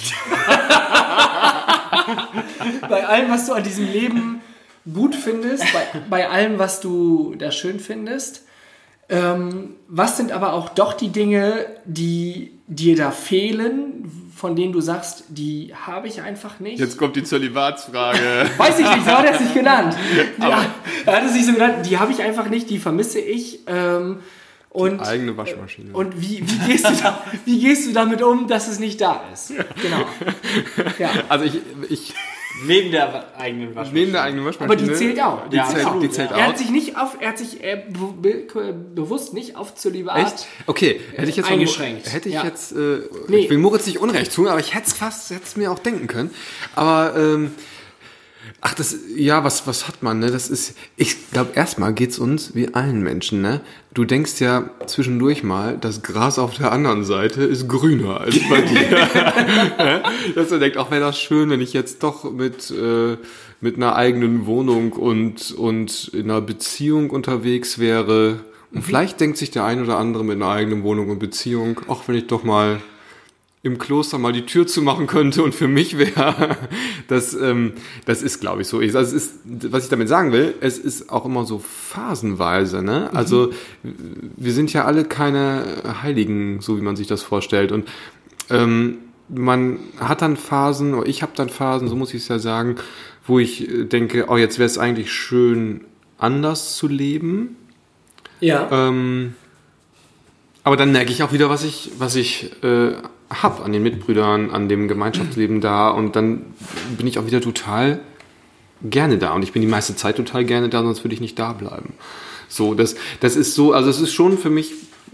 bei allem, was du an diesem Leben gut findest, bei, bei allem, was du da schön findest, ähm, was sind aber auch doch die Dinge, die dir da fehlen, von denen du sagst, die habe ich einfach nicht? Jetzt kommt die Zölibatsfrage. Weiß ich nicht, so hat er es nicht genannt. Ja, er hat es nicht so genannt. Die habe ich einfach nicht, die vermisse ich. Ähm, und, die eigene Waschmaschine. Und wie, wie, gehst du da, wie gehst du damit um, dass es nicht da ist? Genau. Ja. Also ich... ich Neben der eigenen Waschmaschine. Neben der eigenen Waschmaschine. Aber die zählt auch. Die Ja, zählt, absolut, die zählt ja. auch. Er hat sich nicht auf, er hat sich äh, be be bewusst nicht auf Zölibat Echt? Okay, hätte ich jetzt eingeschränkt. Mal, hätte ich ja. jetzt, äh, Nee. ich will Moritz nicht Unrecht tun, aber ich hätte es fast, hätte es mir auch denken können. Aber, ähm, ach, das, ja, was, was hat man, ne? Das ist, ich glaube, erstmal geht's uns wie allen Menschen, ne? Du denkst ja zwischendurch mal, das Gras auf der anderen Seite ist grüner als bei dir. Dass du denkst, auch wäre das schön, wenn ich jetzt doch mit, äh, mit einer eigenen Wohnung und, und in einer Beziehung unterwegs wäre. Und mhm. vielleicht denkt sich der ein oder andere mit einer eigenen Wohnung und Beziehung, auch wenn ich doch mal im Kloster mal die Tür zumachen könnte und für mich wäre, das, ähm, das ist, glaube ich, so. Also es ist, was ich damit sagen will, es ist auch immer so phasenweise, ne? Also wir sind ja alle keine Heiligen, so wie man sich das vorstellt. Und ähm, man hat dann Phasen, oder ich habe dann Phasen, so muss ich es ja sagen, wo ich denke, oh, jetzt wäre es eigentlich schön, anders zu leben. Ja. Ähm, aber dann merke ich auch wieder, was ich, was ich äh, habe an den Mitbrüdern, an dem Gemeinschaftsleben da und dann bin ich auch wieder total gerne da und ich bin die meiste Zeit total gerne da, sonst würde ich nicht da bleiben. So, das, das ist so, also es ist schon für mich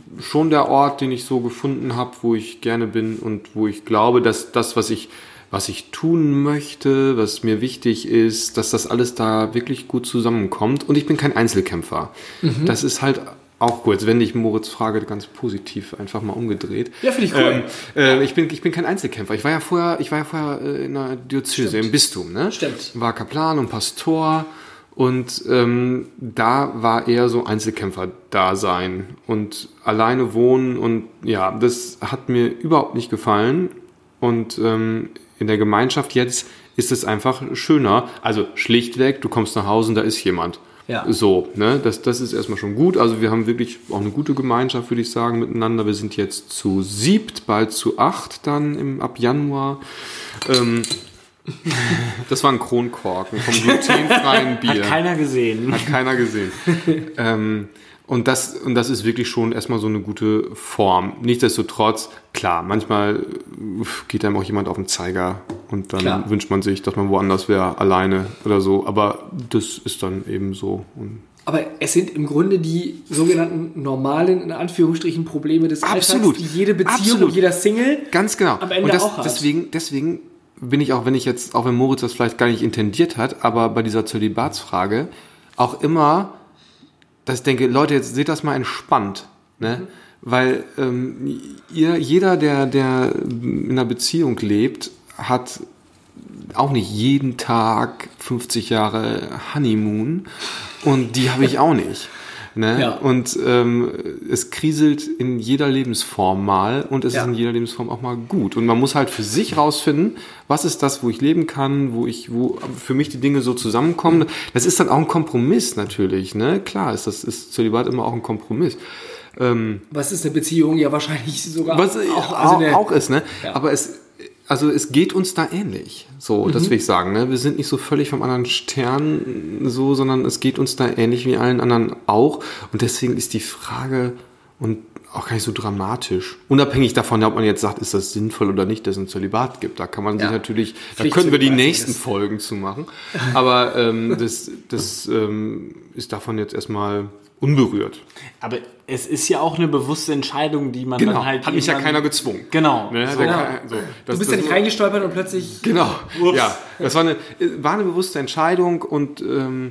schon der Ort, den ich so gefunden habe, wo ich gerne bin und wo ich glaube, dass das, was ich, was ich tun möchte, was mir wichtig ist, dass das alles da wirklich gut zusammenkommt. Und ich bin kein Einzelkämpfer. Mhm. Das ist halt auch gut. Jetzt wende ich Moritz' Frage ganz positiv einfach mal umgedreht. Ja, finde ich cool. Ähm, äh, ich bin, ich bin kein Einzelkämpfer. Ich war ja vorher, ich war ja vorher äh, in einer Diözese, Stimmt. im Bistum, ne? Stimmt. War Kaplan und Pastor. Und ähm, da war eher so Einzelkämpfer-Dasein und alleine wohnen und ja, das hat mir überhaupt nicht gefallen. Und ähm, in der Gemeinschaft jetzt ist es einfach schöner. Also schlichtweg, du kommst nach Hause und da ist jemand. Ja. So, ne, das, das ist erstmal schon gut. Also wir haben wirklich auch eine gute Gemeinschaft, würde ich sagen, miteinander. Wir sind jetzt zu siebt, bald zu acht dann im, ab Januar. Ähm, Das war ein Kronkorken vom glutenfreien Bier. Hat keiner gesehen. Hat keiner gesehen. ähm, und, das, und das ist wirklich schon erstmal so eine gute Form. Nichtsdestotrotz, klar, manchmal geht einem auch jemand auf den Zeiger und dann klar. wünscht man sich, dass man woanders wäre, alleine oder so. Aber das ist dann eben so. Und aber es sind im Grunde die sogenannten normalen, in Anführungsstrichen, Probleme des Absolut. Alltags, die jede Beziehung Absolut. und jeder Single ganz genau. am Ende und das, auch hat. Deswegen, deswegen bin ich auch, wenn ich jetzt, auch wenn Moritz das vielleicht gar nicht intendiert hat, aber bei dieser Zölibatsfrage auch immer, dass ich denke, Leute, jetzt seht das mal entspannt, ne? Mhm. Weil ähm, ihr, jeder, der, der in einer Beziehung lebt, hat auch nicht jeden Tag fünfzig Jahre Honeymoon und die habe ich auch nicht. Ne? Ja. Und ähm, es kriselt in jeder Lebensform mal und es ja. ist in jeder Lebensform auch mal gut. Und man muss halt für sich rausfinden, was ist das, wo ich leben kann, wo ich, wo für mich die Dinge so zusammenkommen. Das ist dann auch ein Kompromiss natürlich. Ne? Klar ist das ist Zölibat immer auch ein Kompromiss. Ähm, was ist eine Beziehung? Ja, wahrscheinlich sogar was auch, also auch, eine, auch ist. Ne? Ja. Aber es Also es geht uns da ähnlich, so, mhm. das will ich sagen. Ne? Wir sind nicht so völlig vom anderen Stern, so, sondern es geht uns da ähnlich wie allen anderen auch. Und deswegen ist die Frage und auch gar nicht so dramatisch. Unabhängig davon, ob man jetzt sagt, ist das sinnvoll oder nicht, dass es ein Zölibat gibt. Da kann man sich ja. natürlich, da können wir die nächsten ist. Folgen zu machen. Aber ähm, das, das ähm, ist davon jetzt erstmal unberührt. Aber es ist ja auch eine bewusste Entscheidung, die man genau. dann halt... Hat mich ja keiner gezwungen. Genau. Ne? So. Der, Ja. so. Das, du bist das, ja nicht reingestolpert und plötzlich... Genau, Ups. ja. Das war eine, war eine bewusste Entscheidung und ähm,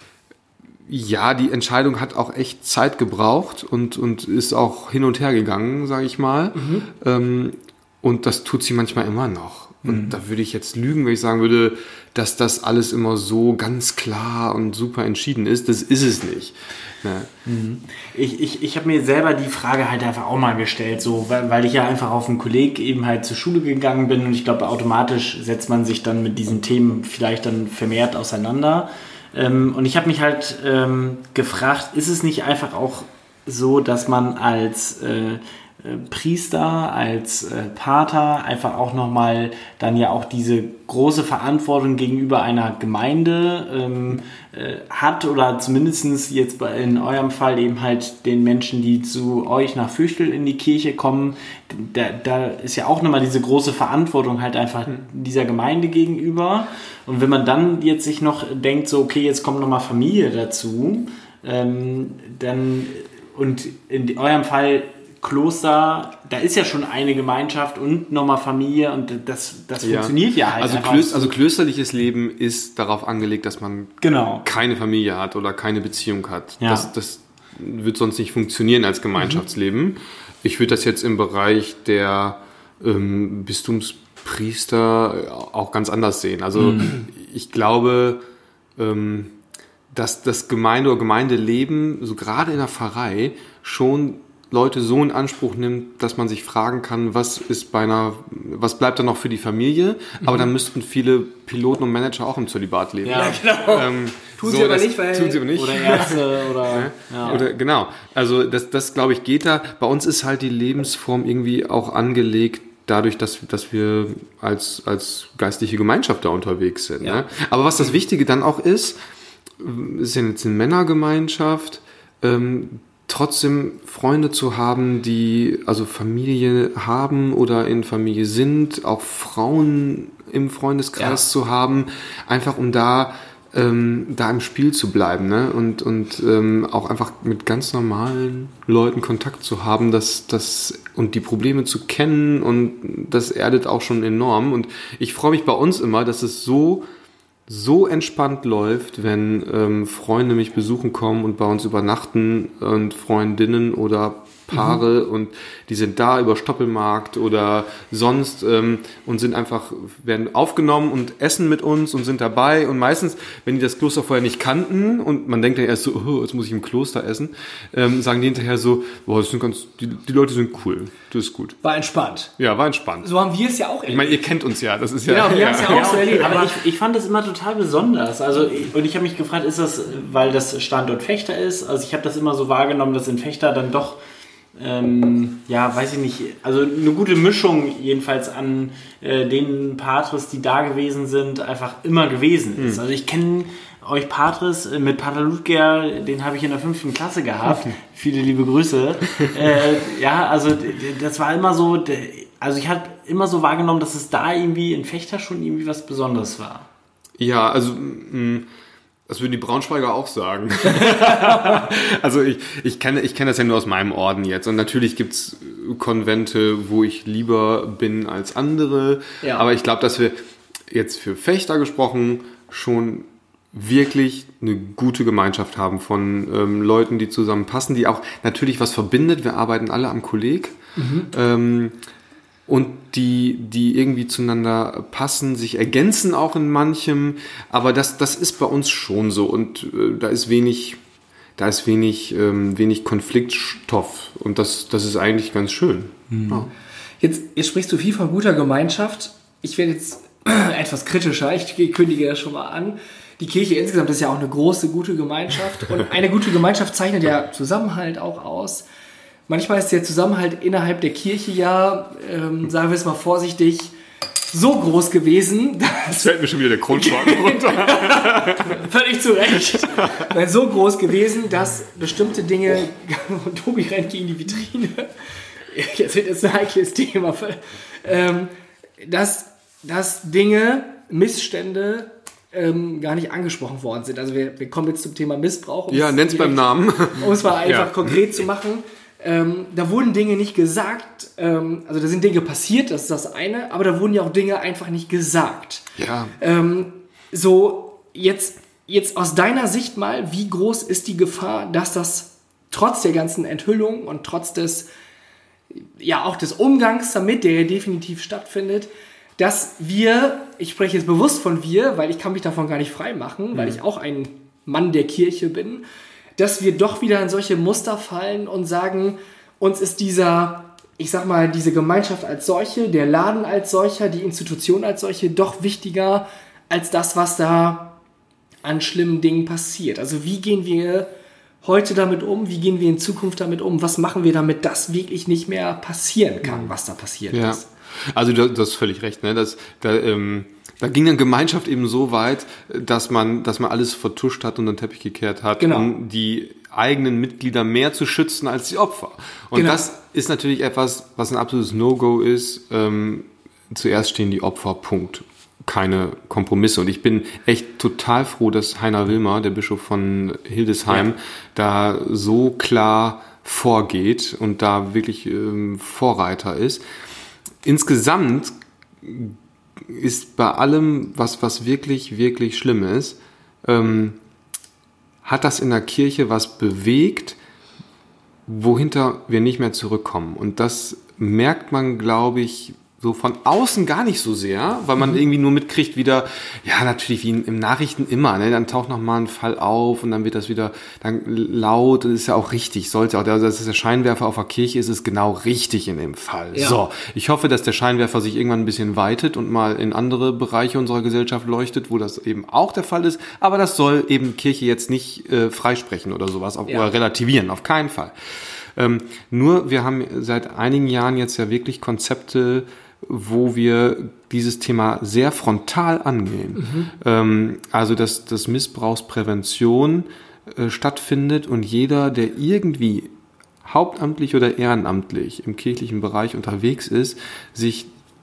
ja, die Entscheidung hat auch echt Zeit gebraucht und, und ist auch hin und her gegangen, sage ich mal. Mhm. Ähm, und das tut sie manchmal immer noch. Und mhm. da würde ich jetzt lügen, wenn ich sagen würde, dass das alles immer so ganz klar und super entschieden ist. Das ist es nicht. Ne? Mhm. Ich, ich, ich habe mir selber die Frage halt einfach auch mal gestellt, so, weil, weil ich ja einfach auf einen Kolleg eben halt zur Schule gegangen bin und ich glaube, automatisch setzt man sich dann mit diesen Themen vielleicht dann vermehrt auseinander. Ähm, und ich habe mich halt ähm, gefragt, ist es nicht einfach auch so, dass man als äh, Priester, als äh, Pater einfach auch nochmal dann ja auch diese große Verantwortung gegenüber einer Gemeinde ähm, äh, hat oder zumindest jetzt bei, in eurem Fall eben halt den Menschen, die zu euch nach Fürchtel in die Kirche kommen, da, da ist ja auch nochmal diese große Verantwortung halt einfach dieser Gemeinde gegenüber. Und wenn man dann jetzt sich noch denkt, so okay, jetzt kommt nochmal Familie dazu, ähm, dann und in eurem Fall Kloster, da ist ja schon eine Gemeinschaft und nochmal Familie und das, das ja. funktioniert ja halt also einfach. Klöster, also klösterliches Leben ist darauf angelegt, dass man genau. keine Familie hat oder keine Beziehung hat. Ja. Das, das wird sonst nicht funktionieren als Gemeinschaftsleben. Mhm. Ich würde das jetzt im Bereich der ähm, Bistumspriester auch ganz anders sehen. Also mhm. ich glaube, ähm, dass das Gemeinde- oder Gemeindeleben, so gerade in der Pfarrei, schon Leute so in Anspruch nimmt, dass man sich fragen kann, was ist bei einer, was bleibt da noch für die Familie? Mhm. Aber dann müssten viele Piloten und Manager auch im Zölibat leben. Ja, genau. Ähm, tun so, sie aber nicht, weil... Tun sie aber nicht. Oder Ärzte oder... ja. Oder genau. Also das, das glaube ich, geht da. Bei uns ist halt die Lebensform irgendwie auch angelegt, dadurch, dass, dass wir als, als geistliche Gemeinschaft da unterwegs sind. Ja. Ne? Aber was das Wichtige dann auch ist, ist ja jetzt eine Männergemeinschaft, ähm, trotzdem Freunde zu haben, die also Familie haben oder in Familie sind, auch Frauen im Freundeskreis ja. zu haben, einfach um da ähm, da im Spiel zu bleiben, ne? Und, und ähm, auch einfach mit ganz normalen Leuten Kontakt zu haben, das, das, und die Probleme zu kennen, und das erdet auch schon enorm. Und ich freue mich bei uns immer, dass es so so entspannt läuft, wenn ähm, Freunde mich besuchen kommen und bei uns übernachten, und Freundinnen oder Paare, mhm. und die sind da über Stoppelmarkt oder sonst ähm, und sind einfach, werden aufgenommen und essen mit uns und sind dabei, und meistens, wenn die das Kloster vorher nicht kannten und man denkt dann erst so, oh, jetzt muss ich im Kloster essen, ähm, sagen die hinterher so, boah, das sind ganz, die, die Leute sind cool, das ist gut. War entspannt. Ja, war entspannt. So haben wir es ja auch erlebt. Ich meine, ihr kennt uns ja, das ist ja... Genau, wir haben es ja auch so erlebt. Aber ich, ich fand das immer total besonders. Also, und ich habe mich gefragt, ist das, weil das Standort Vechta ist? Also ich habe das immer so wahrgenommen, dass in Vechta dann doch Ähm, ja, weiß ich nicht, also eine gute Mischung jedenfalls an äh, den Patres, die da gewesen sind, einfach immer gewesen ist. Mhm. Also ich kenne euch Patres äh, mit Pater Ludger, den habe ich in der fünften Klasse gehabt. Mhm. Viele liebe Grüße. äh, ja, also das war immer so, also ich habe immer so wahrgenommen, dass es da irgendwie in Vechta schon irgendwie was Besonderes war. Ja, also mh, das würden die Braunschweiger auch sagen. Also ich, ich kenne ich kenne das ja nur aus meinem Orden jetzt. Und natürlich gibt's Konvente, wo ich lieber bin als andere. Ja. Aber ich glaube, dass wir jetzt für Vechta gesprochen schon wirklich eine gute Gemeinschaft haben von ähm, Leuten, die zusammenpassen, die auch natürlich was verbindet. Wir arbeiten alle am Kolleg. Mhm. Ähm, und die, die irgendwie zueinander passen, sich ergänzen auch in manchem, aber das, das ist bei uns schon so, und äh, da ist wenig, da ist wenig, ähm, wenig Konfliktstoff, und das, das ist eigentlich ganz schön. Mhm. Ja. Jetzt, jetzt sprichst du viel von guter Gemeinschaft. Ich werde jetzt etwas kritischer, ich kündige das schon mal an. Die Kirche insgesamt ist ja auch eine große, gute Gemeinschaft, und eine gute Gemeinschaft zeichnet ja Zusammenhalt auch aus. Manchmal ist der Zusammenhalt innerhalb der Kirche ja, ähm, sagen wir es mal vorsichtig, so groß gewesen, dass... Jetzt fällt mir schon wieder der Kronschwagen runter. Völlig zu Recht. Nein, so groß gewesen, dass bestimmte Dinge... Tobi rennt gegen die Vitrine. Jetzt wird es ein heikles Thema. Ähm, dass, dass Dinge, Missstände... Ähm, gar nicht angesprochen worden sind. Also wir, wir kommen jetzt zum Thema Missbrauch. Ja, nenn's beim Namen. Um es mal einfach ja. konkret zu machen. Ähm, da wurden Dinge nicht gesagt, ähm, also da sind Dinge passiert, das ist das eine, aber da wurden ja auch Dinge einfach nicht gesagt. Ja. Ähm, so, jetzt, jetzt aus deiner Sicht mal, wie groß ist die Gefahr, dass das trotz der ganzen Enthüllung und trotz des, ja auch des Umgangs damit, der ja definitiv stattfindet, dass wir, ich spreche jetzt bewusst von wir, weil ich kann mich davon gar nicht frei machen, mhm. weil ich auch ein Mann der Kirche bin, dass wir doch wieder in solche Muster fallen und sagen, uns ist dieser, ich sag mal, diese Gemeinschaft als solche, der Laden als solcher, die Institution als solche doch wichtiger als das, was da an schlimmen Dingen passiert. Also wie gehen wir heute damit um? Wie gehen wir in Zukunft damit um? Was machen wir, damit das wirklich nicht mehr passieren kann, was da passiert ja. ist? Also du, du hast völlig recht, ne? Das, da, ähm Da ging dann Gemeinschaft eben so weit, dass man, dass man alles vertuscht hat und den Teppich gekehrt hat, genau. um die eigenen Mitglieder mehr zu schützen als die Opfer. Und genau. das ist natürlich etwas, was ein absolutes No-Go ist. Ähm, zuerst stehen die Opfer, Punkt. Keine Kompromisse. Und ich bin echt total froh, dass Heiner Wilmer, der Bischof von Hildesheim, ja. da so klar vorgeht und da wirklich ähm, Vorreiter ist. Insgesamt ist bei allem, was, was wirklich, wirklich schlimm ist, ähm, hat das in der Kirche was bewegt, wohinter wir nicht mehr zurückkommen. Und das merkt man, glaube ich, so von außen gar nicht so sehr, weil man mhm. irgendwie nur mitkriegt wieder, ja, natürlich wie in, im Nachrichten immer, ne, dann taucht nochmal ein Fall auf und dann wird das wieder dann laut, das ist ja auch richtig, sollte auch, also das ist der Scheinwerfer auf der Kirche, ist es genau richtig in dem Fall. Ja. So, ich hoffe, dass der Scheinwerfer sich irgendwann ein bisschen weitet und mal in andere Bereiche unserer Gesellschaft leuchtet, wo das eben auch der Fall ist, aber das soll eben Kirche jetzt nicht äh, freisprechen oder sowas, auf, ja. oder relativieren, auf keinen Fall. Ähm, nur, wir haben seit einigen Jahren jetzt ja wirklich Konzepte, wo wir dieses Thema sehr frontal angehen. Mhm. Ähm, also, dass, dass Missbrauchsprävention äh, stattfindet und jeder, der irgendwie hauptamtlich oder ehrenamtlich im kirchlichen Bereich unterwegs ist, sich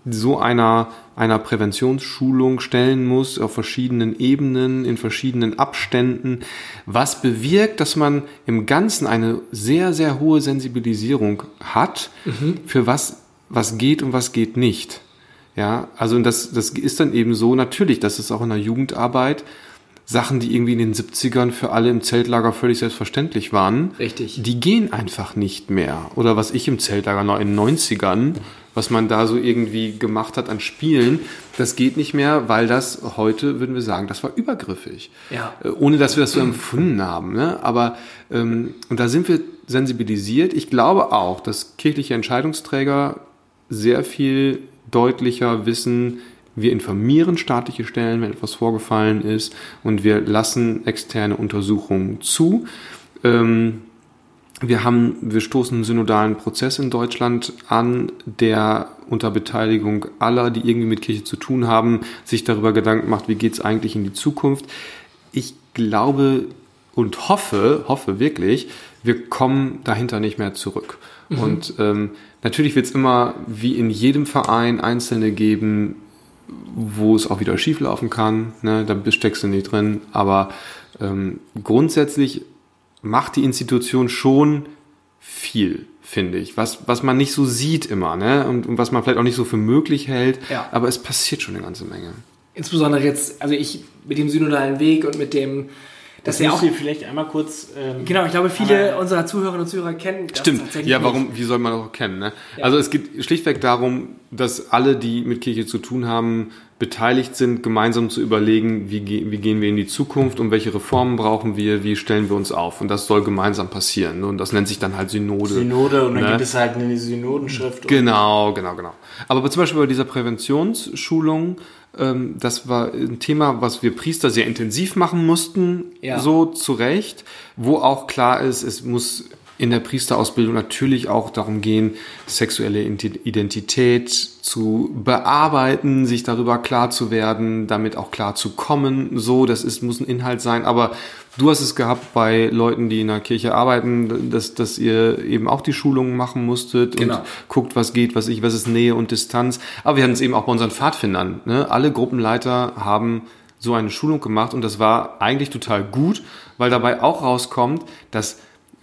so einer, einer Präventionsschulung stellen muss, auf verschiedenen Ebenen, in verschiedenen Abständen, was bewirkt, dass man im Ganzen eine sehr, sehr hohe Sensibilisierung hat, mhm. für was, was geht und was geht nicht. Ja, also das, das ist dann eben so, natürlich, das ist auch in der Jugendarbeit, Sachen, die irgendwie in den siebzigern für alle im Zeltlager völlig selbstverständlich waren. Richtig. Die gehen einfach nicht mehr. Oder was ich im Zeltlager noch in den neunzigern, was man da so irgendwie gemacht hat an Spielen, das geht nicht mehr, weil das heute, würden wir sagen, das war übergriffig. Ja. Ohne, dass wir das so empfunden haben. Ne? Aber, ähm, und da sind wir sensibilisiert. Ich glaube auch, dass kirchliche Entscheidungsträger sehr viel deutlicher wissen, wir informieren staatliche Stellen, wenn etwas vorgefallen ist, und wir lassen externe Untersuchungen zu. Ähm, wir haben, wir stoßen einen synodalen Prozess in Deutschland an, der unter Beteiligung aller, die irgendwie mit Kirche zu tun haben, sich darüber Gedanken macht, wie geht es eigentlich in die Zukunft. Ich glaube und hoffe, hoffe wirklich, wir kommen dahinter nicht mehr zurück. Mhm. Und ähm, natürlich wird es immer, wie in jedem Verein, Einzelne geben, wo es auch wieder schieflaufen kann, ne, da steckst du nicht drin, aber ähm, grundsätzlich macht die Institution schon viel, finde ich, was, was man nicht so sieht immer, ne, und, und was man vielleicht auch nicht so für möglich hält, ja. aber es passiert schon eine ganze Menge. Insbesondere jetzt, also ich mit dem synodalen Weg und mit dem, das ja auch vielleicht einmal kurz. Ähm, genau, ich glaube, viele unserer Zuhörerinnen und Zuhörer kennen das. Stimmt. Tatsächlich. Ja, warum? Wie soll man das auch kennen? Ne? Ja. Also es geht schlichtweg darum, dass alle, die mit Kirche zu tun haben, beteiligt sind, gemeinsam zu überlegen, wie, ge- wie gehen wir in die Zukunft und welche Reformen brauchen wir, wie stellen wir uns auf. Und das soll gemeinsam passieren. Ne? Und das nennt sich dann halt Synode. Synode und dann ne? gibt es halt eine Synodenschrift. Genau, genau, genau. Aber zum Beispiel bei dieser Präventionsschulung, ähm, das war ein Thema, was wir Priester sehr intensiv machen mussten, ja. so zu Recht, wo auch klar ist, es muss in der Priesterausbildung natürlich auch darum gehen, sexuelle Identität zu bearbeiten, sich darüber klar zu werden, damit auch klar zu kommen. So, das ist, muss ein Inhalt sein. Aber du hast es gehabt bei Leuten, die in der Kirche arbeiten, dass, dass ihr eben auch die Schulungen machen musstet genau. und guckt, was geht, was ich, was ist Nähe und Distanz. Aber wir hatten es eben auch bei unseren Pfadfindern. Ne? Alle Gruppenleiter haben so eine Schulung gemacht und das war eigentlich total gut, weil dabei auch rauskommt, dass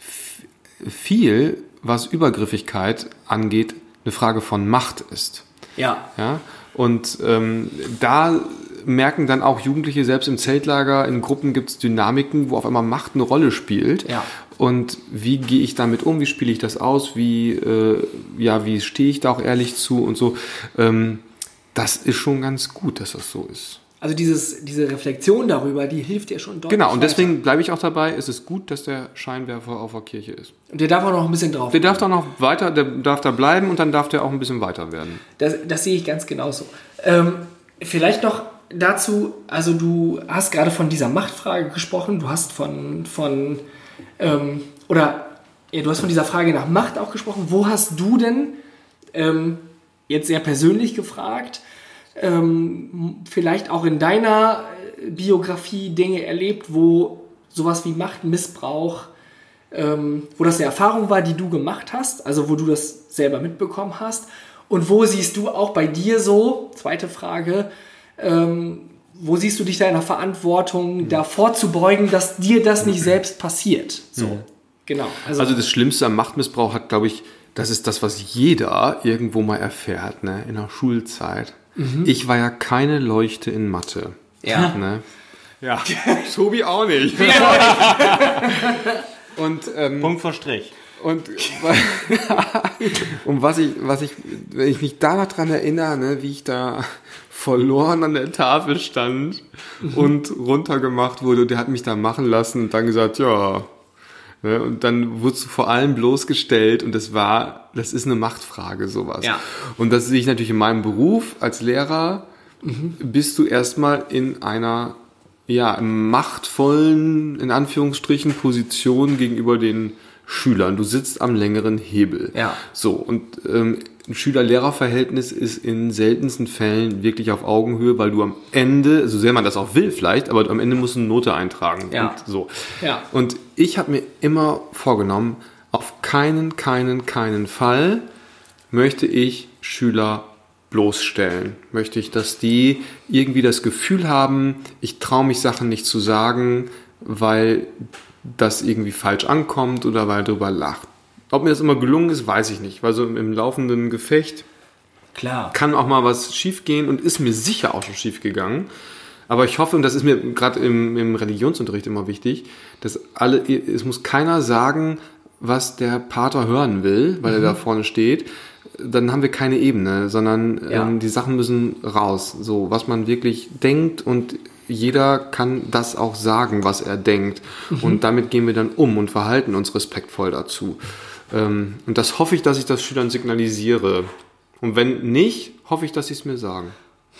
viel, was Übergriffigkeit angeht, eine Frage von Macht ist. Ja. Ja? Und ähm, da merken dann auch Jugendliche, selbst im Zeltlager, in Gruppen gibt es Dynamiken, wo auf einmal Macht eine Rolle spielt. Ja. Und wie gehe ich damit um, wie spiele ich das aus, wie, äh, ja, wie stehe ich da auch ehrlich zu und so. Ähm, das ist schon ganz gut, dass das so ist. Also dieses, diese Reflexion darüber, die hilft dir schon deutlich. Genau, und deswegen bleibe ich auch dabei, es ist gut, dass der Scheinwerfer auf der Kirche ist. Und der darf auch noch ein bisschen drauf. Der darf doch noch weiter, der darf da bleiben und dann darf der auch ein bisschen weiter werden. Das, das sehe ich ganz genauso. Ähm, vielleicht noch dazu, also du hast gerade von dieser Machtfrage gesprochen, du hast von, von ähm, oder ja, du hast von dieser Frage nach Macht auch gesprochen. Wo hast du denn, ähm, jetzt sehr persönlich gefragt, Ähm, vielleicht auch in deiner Biografie Dinge erlebt, wo sowas wie Machtmissbrauch, ähm, wo das eine Erfahrung war, die du gemacht hast, also wo du das selber mitbekommen hast, und wo siehst du auch bei dir so, zweite Frage, ähm, wo siehst du dich da in der Verantwortung, mhm. da vorzubeugen, dass dir das nicht selbst passiert? So, mhm. genau. Also, also das Schlimmste am Machtmissbrauch hat, glaube ich, das ist das, was jeder irgendwo mal erfährt, ne, in der Schulzeit. Mhm. Ich war ja keine Leuchte in Mathe. Ja. Ne? Ja. Tobi auch nicht. und, ähm, Punkt vor Strich. Und, und was ich, was ich, wenn ich mich da noch dran erinnere, ne, wie ich da verloren an der Tafel stand mhm. und runtergemacht wurde, und der hat mich da machen lassen und dann gesagt, ja. Ne, und dann wurdest du vor allem bloßgestellt, und das war, das ist eine Machtfrage, sowas. Ja. Und das sehe ich natürlich in meinem Beruf als Lehrer, mhm. bist du erstmal in einer, ja, machtvollen, in Anführungsstrichen, Position gegenüber den Schülern. Du sitzt am längeren Hebel. Ja. So, und ähm, ein Schüler-Lehrer-Verhältnis ist in seltensten Fällen wirklich auf Augenhöhe, weil du am Ende, so sehr man das auch will vielleicht, aber am Ende musst du eine Note eintragen. Ja. Und so. Ja. Und ich habe mir immer vorgenommen, auf keinen, keinen, keinen Fall möchte ich Schüler bloßstellen. Möchte ich, dass die irgendwie das Gefühl haben, ich traue mich Sachen nicht zu sagen, weil das irgendwie falsch ankommt oder weil er drüber lacht. Ob mir das immer gelungen ist, weiß ich nicht. Weil so im laufenden Gefecht Klar. kann auch mal was schief gehen und ist mir sicher auch schon schief gegangen. Aber ich hoffe, und das ist mir gerade im, im Religionsunterricht immer wichtig, dass alle, es muss keiner sagen, was der Pater hören will, weil mhm. er da vorne steht. Dann haben wir keine Ebene, sondern ja. ähm, die Sachen müssen raus. So, was man wirklich denkt, und jeder kann das auch sagen, was er denkt. Mhm. Und damit gehen wir dann um und verhalten uns respektvoll dazu. Ähm, und das hoffe ich, dass ich das Schülern signalisiere. Und wenn nicht, hoffe ich, dass sie es mir sagen.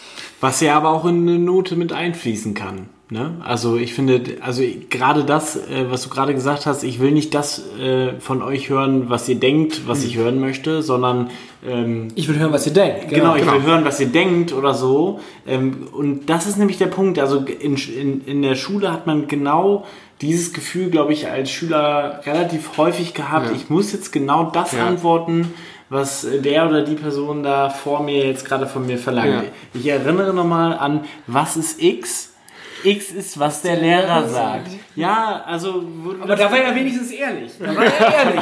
Was ja aber auch in eine Note mit einfließen kann. Ne? Also ich finde, also gerade das, äh, was du gerade gesagt hast, ich will nicht das äh, von euch hören, was ihr denkt, was mhm. ich hören möchte, sondern ähm, ich will hören, was ihr denkt. Genau, genau ich genau. will hören, was ihr denkt oder so. Ähm, und das ist nämlich der Punkt. Also in, in, in der Schule hat man genau dieses Gefühl, glaube ich, als Schüler relativ häufig gehabt. Ja. Ich muss jetzt genau das ja. antworten, was der oder die Person da vor mir jetzt gerade von mir verlangt. Ja. Ich erinnere nochmal an, was ist X? X ist, was der Lehrer sagt. Ja, also... Aber da war er wenigstens ehrlich. Da war er ehrlich.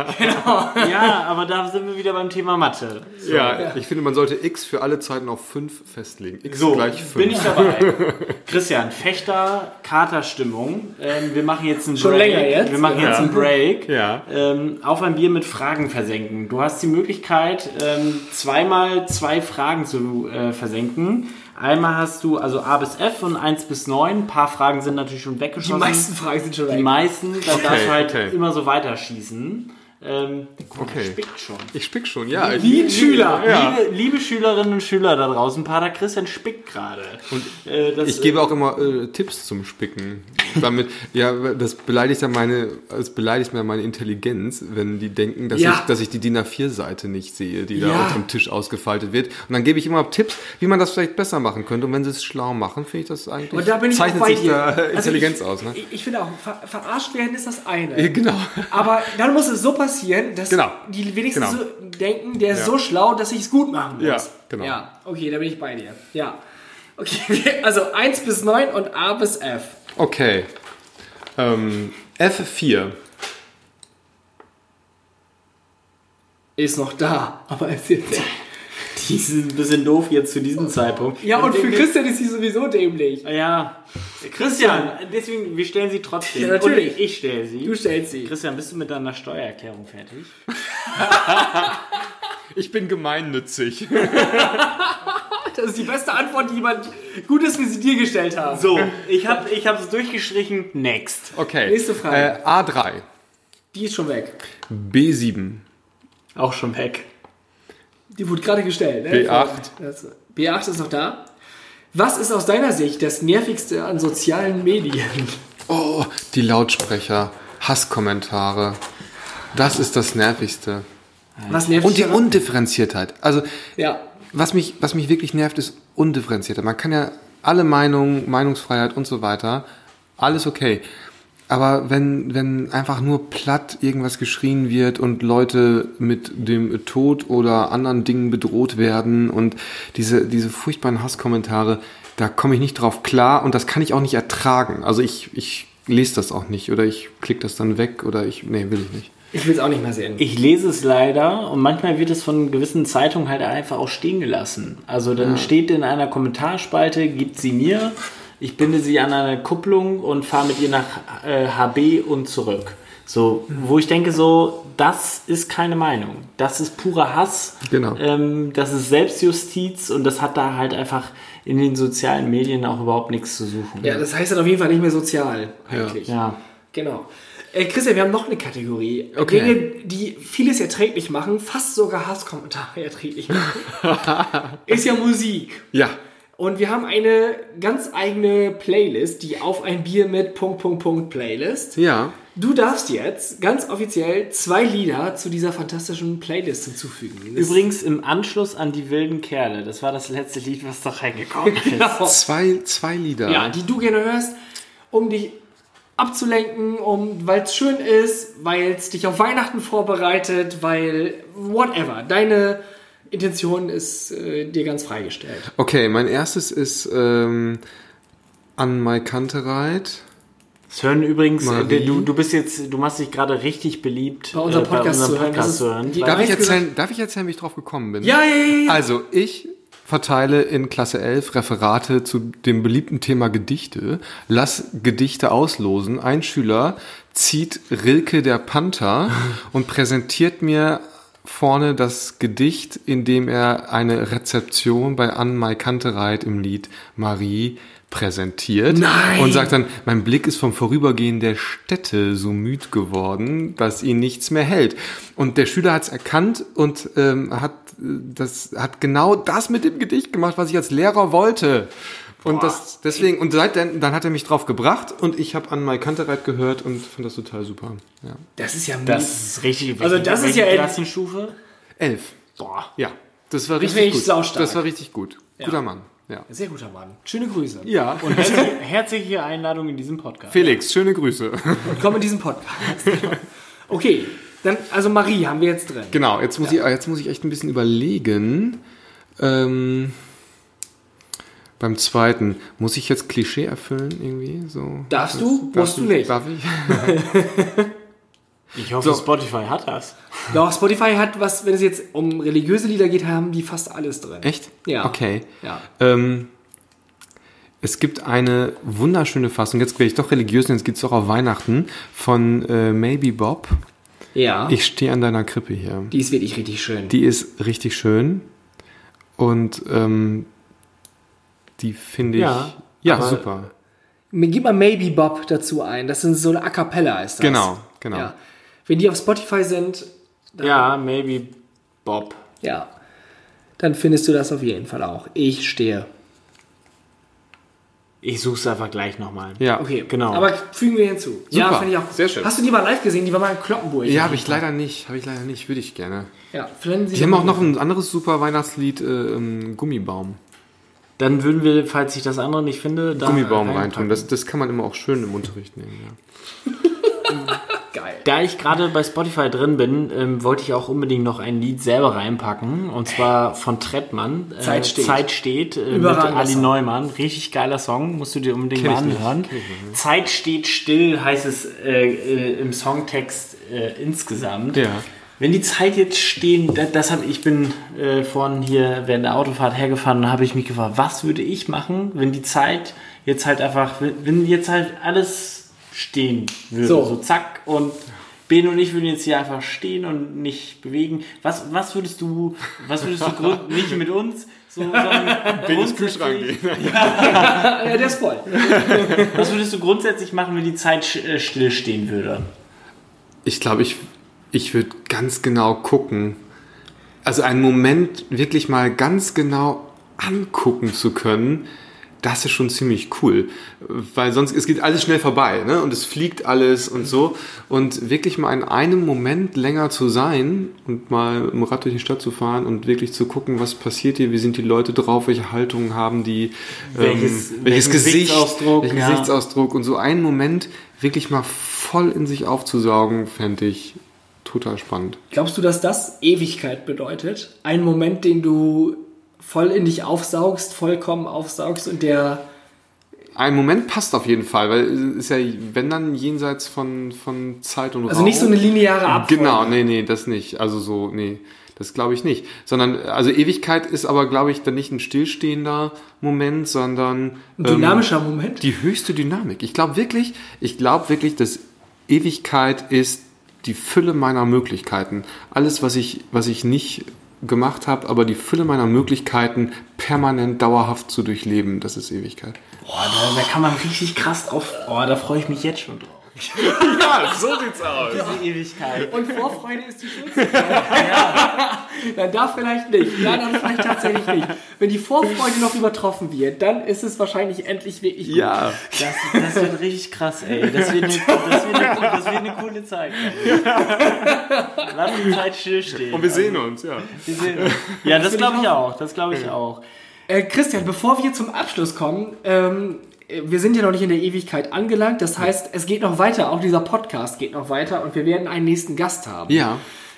Genau. Ja, aber da sind wir wieder beim Thema Mathe. So. Ja, ja, ich finde, man sollte X für alle Zeiten auf fünf festlegen. X so, gleich fünf. Bin ich dabei. Christian, Fechter, Katerstimmung. Ähm, wir machen jetzt einen Schon Break. länger jetzt? Wir machen ja. jetzt einen Break. Ja. Ähm, auf ein Bier mit Fragen versenken. Du hast die Möglichkeit, ähm, zweimal zwei Fragen zu äh, versenken. Einmal hast du also A bis F und eins bis neun. Ein paar Fragen sind natürlich schon weggeschossen. Die meisten Fragen sind schon weg. Die meisten, dann okay, darfst du halt okay. immer so weiterschießen. Ähm, okay. Ich spickt schon. Ich spick schon, ja. Liebe, liebe Schüler, ja. liebe, liebe Schülerinnen und Schüler da draußen, Pater Christian spickt gerade. Und äh, das, ich gebe auch immer äh, Tipps zum Spicken. Damit, ja, das beleidigt ja meine, das beleidigt mir meine Intelligenz, wenn die denken, dass ja. ich, dass ich die D I N A vier Seite nicht sehe, die ja. da unterm Tisch ausgefaltet wird. Und dann gebe ich immer Tipps, wie man das vielleicht besser machen könnte. Und wenn sie es schlau machen, finde ich das eigentlich. Und da bin ich zeichnet auch bei sich dir. da Also Intelligenz ich, aus, ne? Ich, ich finde auch, ver verarscht werden ist das eine. Ja, genau. Aber dann muss es so passieren, dass genau. die wenigstens genau. so denken, der ist ja. so schlau, dass ich es gut machen muss. Ja, genau. Ja, okay, da bin ich bei dir. Ja. Okay, also eins bis neun und A bis F. Okay. Ähm, F vier. Ist noch da, aber es ist jetzt... Die ist ein bisschen doof jetzt zu diesem Zeitpunkt. Ja, und für Christian ist sie sowieso dämlich. Ja. Christian, deswegen, wir stellen sie trotzdem. Ja, natürlich. Und ich stelle sie. Du stellst sie. Christian, bist du mit deiner Steuererklärung fertig? Ich bin gemeinnützig. Das ist die beste Antwort, die jemand Gutes wie sie dir gestellt haben. So, ich habe ich es durchgestrichen. Next. Okay. Nächste Frage. Äh, A drei. Die ist schon weg. B sieben. Auch schon weg. Die wurde gerade gestellt. Ne? B acht. Das, B acht ist noch da. Was ist aus deiner Sicht das Nervigste an sozialen Medien? Oh, die Lautsprecher, Hasskommentare. Das ist das Nervigste. Was nervt Und die dich daran? Undifferenziertheit. Also, Ja. was mich, was mich wirklich nervt, ist Undifferenziertheit. Man kann ja alle Meinungen, Meinungsfreiheit und so weiter, alles okay. Aber wenn, wenn einfach nur platt irgendwas geschrien wird und Leute mit dem Tod oder anderen Dingen bedroht werden und diese, diese furchtbaren Hasskommentare, da komme ich nicht drauf klar und das kann ich auch nicht ertragen. Also ich, ich lese das auch nicht oder ich klicke das dann weg oder ich, nee, will ich nicht. Ich will es auch nicht mehr sehen. Ich lese es leider und manchmal wird es von gewissen Zeitungen halt einfach auch stehen gelassen. Also dann ja. steht in einer Kommentarspalte, gibt sie mir, ich binde sie an eine Kupplung und fahre mit ihr nach äh, H B und zurück. So, wo ich denke so, das ist keine Meinung. Das ist purer Hass. Genau. Ähm, das ist Selbstjustiz und das hat da halt einfach in den sozialen Medien auch überhaupt nichts zu suchen. Ja, das heißt dann auf jeden Fall nicht mehr sozial, eigentlich. Ja. ja. Genau. Äh, Christian, wir haben noch eine Kategorie. Okay. Dinge, die vieles erträglich machen, fast sogar Hasskommentare erträglich machen. Ist ja Musik. Ja. Und wir haben eine ganz eigene Playlist, die auf ein Bier mit Punkt, Punkt, Punkt Playlist. Ja. Du darfst jetzt ganz offiziell zwei Lieder zu dieser fantastischen Playlist hinzufügen. Das Übrigens im Anschluss an die wilden Kerle. Das war das letzte Lied, was doch reingekommen ist. Genau. Zwei, zwei Lieder. Ja, die du gerne hörst, um dich abzulenken, um, weil es schön ist, weil es dich auf Weihnachten vorbereitet, weil whatever, deine Intention ist äh, dir ganz freigestellt. Okay, mein erstes ist ähm, An Mai Kantereit. Das hören übrigens, Marie. äh, du, du bist jetzt, du machst dich gerade richtig beliebt, Bei unserem äh, Podcast unserem zu hören. Podcast Das ist zu hören. die- Weil- Darf ich, Weißt du, erzählen, darf ich erzählen, wie ich drauf gekommen bin? Ja, ja, ja, ja. Also, ich verteile in Klasse elf Referate zu dem beliebten Thema Gedichte, lass Gedichte auslosen. Ein Schüler zieht Rilke der Panther und präsentiert mir vorne das Gedicht, in dem er eine Rezeption bei An Mai Kantereit im Lied Marie präsentiert. Nein. Und sagt dann, mein Blick ist vom Vorübergehen der Städte so müd geworden, dass ihn nichts mehr hält. Und der Schüler hat es erkannt und ähm, hat das hat genau das mit dem Gedicht gemacht, was ich als Lehrer wollte. Und das deswegen und seit dann, dann hat er mich drauf gebracht und ich habe An Mai Kantereit gehört und fand das total super. Ja. Das ist ja Das ist richtig. Also das ist welche ja- Klassenstufe? Elf. Boah. Ja, das war Das richtig finde ich gut. saustark. Das war richtig gut. Ja. Guter Mann. Ja. Sehr guter Mann. Schöne Grüße. Ja. Und herzliche, herzliche Einladung in diesem Podcast. Felix, schöne Grüße. Und komm in diesen Podcast. Okay, dann, also Marie haben wir jetzt drin. Genau, jetzt muss, Ja. ich, jetzt muss ich echt ein bisschen überlegen. Ähm, beim zweiten, muss ich jetzt Klischee erfüllen irgendwie? So, Darfst du? Darf Musst du ich- nicht. Darf ich? Ich hoffe, So. Spotify hat das. Doch, Spotify hat was, wenn es jetzt um religiöse Lieder geht, haben die fast alles drin. Echt? Ja. Okay. Ja. Ähm, es gibt eine wunderschöne Fassung, jetzt werde ich doch religiös, denn jetzt gibt es auch auf Weihnachten, von äh, Maybe Bob. Ja. Ich stehe an deiner Krippe hier. Die ist wirklich richtig schön. Die ist richtig schön und ähm, die finde ich Ja, ja aber- super. Gib mal Maybe Bob dazu ein. Das sind so eine A Cappella ist das. Genau, genau. Ja. Wenn die auf Spotify sind, dann, Ja, maybe Bob. ja, dann findest du das auf jeden Fall auch. Ich stehe. Ich suche es einfach gleich nochmal. Ja, Okay, Genau. Aber fügen wir hinzu. Ja, Super, finde ich auch. sehr schön. Hast du die mal live gesehen? Die war mal in Kloppenburg. Ja, habe ich leider nicht. Habe ich leider nicht. Würde ich gerne. Ja, vielleicht Die haben auch noch ein anderes super Weihnachtslied, äh, ähm, Gummibaum. Dann würden wir, falls ich das andere nicht finde, da Gummibaum reinpacken. reintun. Das, das kann man immer auch schön im Unterricht nehmen. Ja. geil. Da ich gerade bei Spotify drin bin, ähm, wollte ich auch unbedingt noch ein Lied selber reinpacken. Und zwar von Trettmann. Äh, Zeit steht. Zeit steht. Äh, mit Überragender Ali Song. Neumann. Richtig geiler Song. Musst du dir unbedingt Kenn mal ich nicht. anhören. Kenn ich nicht, ne? Zeit steht still heißt es äh, äh, im Songtext äh, insgesamt. Ja. Wenn die Zeit jetzt stehen, das, das hab, ich bin äh, vorhin hier während der Autofahrt hergefahren und habe ich mich gefragt, was würde ich machen, wenn die Zeit jetzt halt einfach, wenn, wenn jetzt halt alles stehen würde, So. so, zack, und Ben und ich würden jetzt hier einfach stehen und nicht bewegen. Was, was würdest du, was würdest du grund, nicht mit uns, so, sondern grundsätzlich- Ja, der ist voll. was würdest du grundsätzlich machen, wenn die Zeit sch- äh, stillstehen würde? Ich glaube, ich, ich würde ganz genau gucken. Also einen Moment wirklich mal ganz genau angucken zu können, das ist schon ziemlich cool. Weil sonst, es geht alles schnell vorbei, ne? Und es fliegt alles und so. Und wirklich mal in einem Moment länger zu sein und mal im Rad durch die Stadt zu fahren und wirklich zu gucken, was passiert hier, wie sind die Leute drauf, welche Haltungen haben die, Welches- ähm, welches welchen Gesicht, Gesichtsausdruck, welchen ja. Gesichtsausdruck und so einen Moment wirklich mal voll in sich aufzusaugen, fände ich total spannend. Glaubst du, dass das Ewigkeit bedeutet? Ein Moment, den du voll in dich aufsaugst, vollkommen aufsaugst und der... Ein Moment passt auf jeden Fall, weil es ist ja, wenn dann jenseits von, von Zeit und Also Raum. nicht so eine lineare Abfolge. Genau, nee, nee, das nicht. Also so, nee, das glaube ich nicht. Sondern, also Ewigkeit ist aber, glaube ich, dann nicht ein stillstehender Moment, sondern Ein dynamischer Moment. die höchste Dynamik. Ich glaube wirklich, ich glaube wirklich, dass Ewigkeit ist die Fülle meiner Möglichkeiten. Alles, was ich, was ich nicht gemacht habe, aber die Fülle meiner Möglichkeiten permanent, dauerhaft zu durchleben, das ist Ewigkeit. Boah, da, da kann man richtig krass drauf. Oh, da freue ich mich jetzt schon drauf. Ja, so sieht's aus. Diese Ewigkeit. Und Vorfreude ist die schönste. Ja. Dann darf vielleicht nicht. Ja, dann vielleicht tatsächlich nicht. Wenn die Vorfreude noch übertroffen wird, dann ist es wahrscheinlich endlich wirklich gut. Ja. Das, das wird richtig krass, ey. Das wird eine, das wird eine, das wird eine coole Zeit. Ey. Lass die Zeit stillstehen. Und wir sehen uns, ja. Wir sehen uns. Ja, das will glaube ich ich auch. Das glaube ich auch. Äh, Christian, bevor wir zum Abschluss kommen, ähm, wir sind ja noch nicht in der Ewigkeit angelangt. Das heißt, es geht noch weiter. Auch dieser Podcast geht noch weiter und wir werden einen nächsten Gast haben. Ja.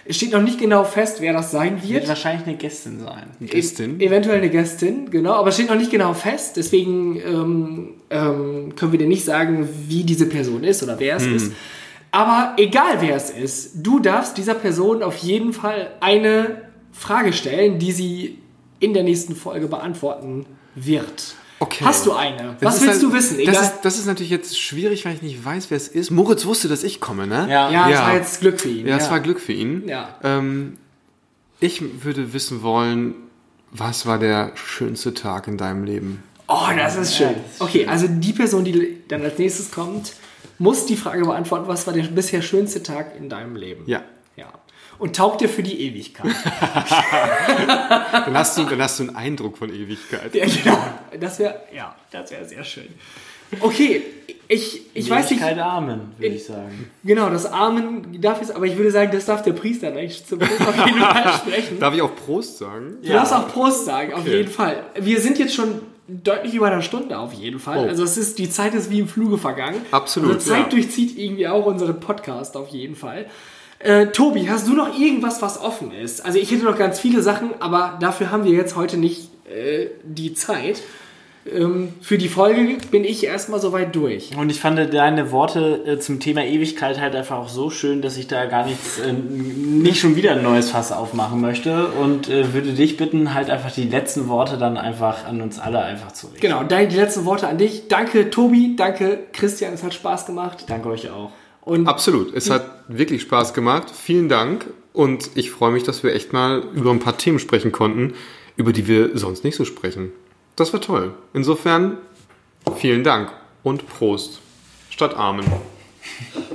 Es steht noch nicht genau fest, wer das sein Wird wird. wahrscheinlich eine Gästin sein. Gästin? E- eventuell eine Gästin, genau. Aber es steht noch nicht genau fest. Deswegen ähm, ähm, können wir dir nicht sagen, wie diese Person ist oder wer es Hm. ist. Aber egal wer es ist, du darfst dieser Person auf jeden Fall eine Frage stellen, die sie in der nächsten Folge beantworten wird. Okay. Hast du eine? Das Was ist willst halt- du wissen? Egal. Das ist, das ist natürlich jetzt schwierig, weil ich nicht weiß, wer es ist. Moritz wusste, dass ich komme, ne? Ja. ja, ja. das war jetzt Glück für ihn. Ja, es war Glück für ihn. Ja. Ähm, ich würde wissen wollen, was war der schönste Tag in deinem Leben? Oh, das ist schön. Ja, das ist Okay, schön. also die Person, die dann als nächstes kommt, muss die Frage beantworten, was war der bisher schönste Tag in deinem Leben? Ja. Ja. Und taugt dir für die Ewigkeit. Dann hast du, dann hast du einen Eindruck von Ewigkeit. Ja, genau. Das wäre, ja, das wäre sehr schön. Okay, ich, ich weiß nicht, Ewigkeit Amen, würde ich sagen. genau, das Amen darf jetzt, aber ich würde sagen, das darf der Priester eigentlich zum Schluss auf jeden Fall sprechen. Darf ich auch Prost sagen? Du darfst auch Prost sagen, auf Okay. jeden Fall. Wir sind jetzt schon deutlich über einer Stunde auf jeden Fall. Oh. Also es ist, die Zeit ist wie im Fluge vergangen. Absolut, Also Zeit ja. durchzieht irgendwie auch unseren Podcast auf jeden Fall. Äh, Tobi, hast du noch irgendwas, was offen ist? Also ich hätte noch ganz viele Sachen, aber dafür haben wir jetzt heute nicht äh, die Zeit. Ähm, für die Folge bin ich erstmal soweit durch. Und ich fand deine Worte äh, zum Thema Ewigkeit halt einfach auch so schön, dass ich da gar nichts, äh, nicht schon wieder ein neues Fass aufmachen möchte und äh, würde dich bitten, halt einfach die letzten Worte dann einfach an uns alle einfach zu richten. Genau, deine, die letzten Worte an dich. Danke Tobi, danke Christian, es hat Spaß gemacht. Danke euch auch. Und Absolut. Es hat wirklich Spaß gemacht. Vielen Dank. Und ich freue mich, dass wir echt mal über ein paar Themen sprechen konnten, über die wir sonst nicht so sprechen. Das war toll. Insofern, vielen Dank und Prost. Statt Amen.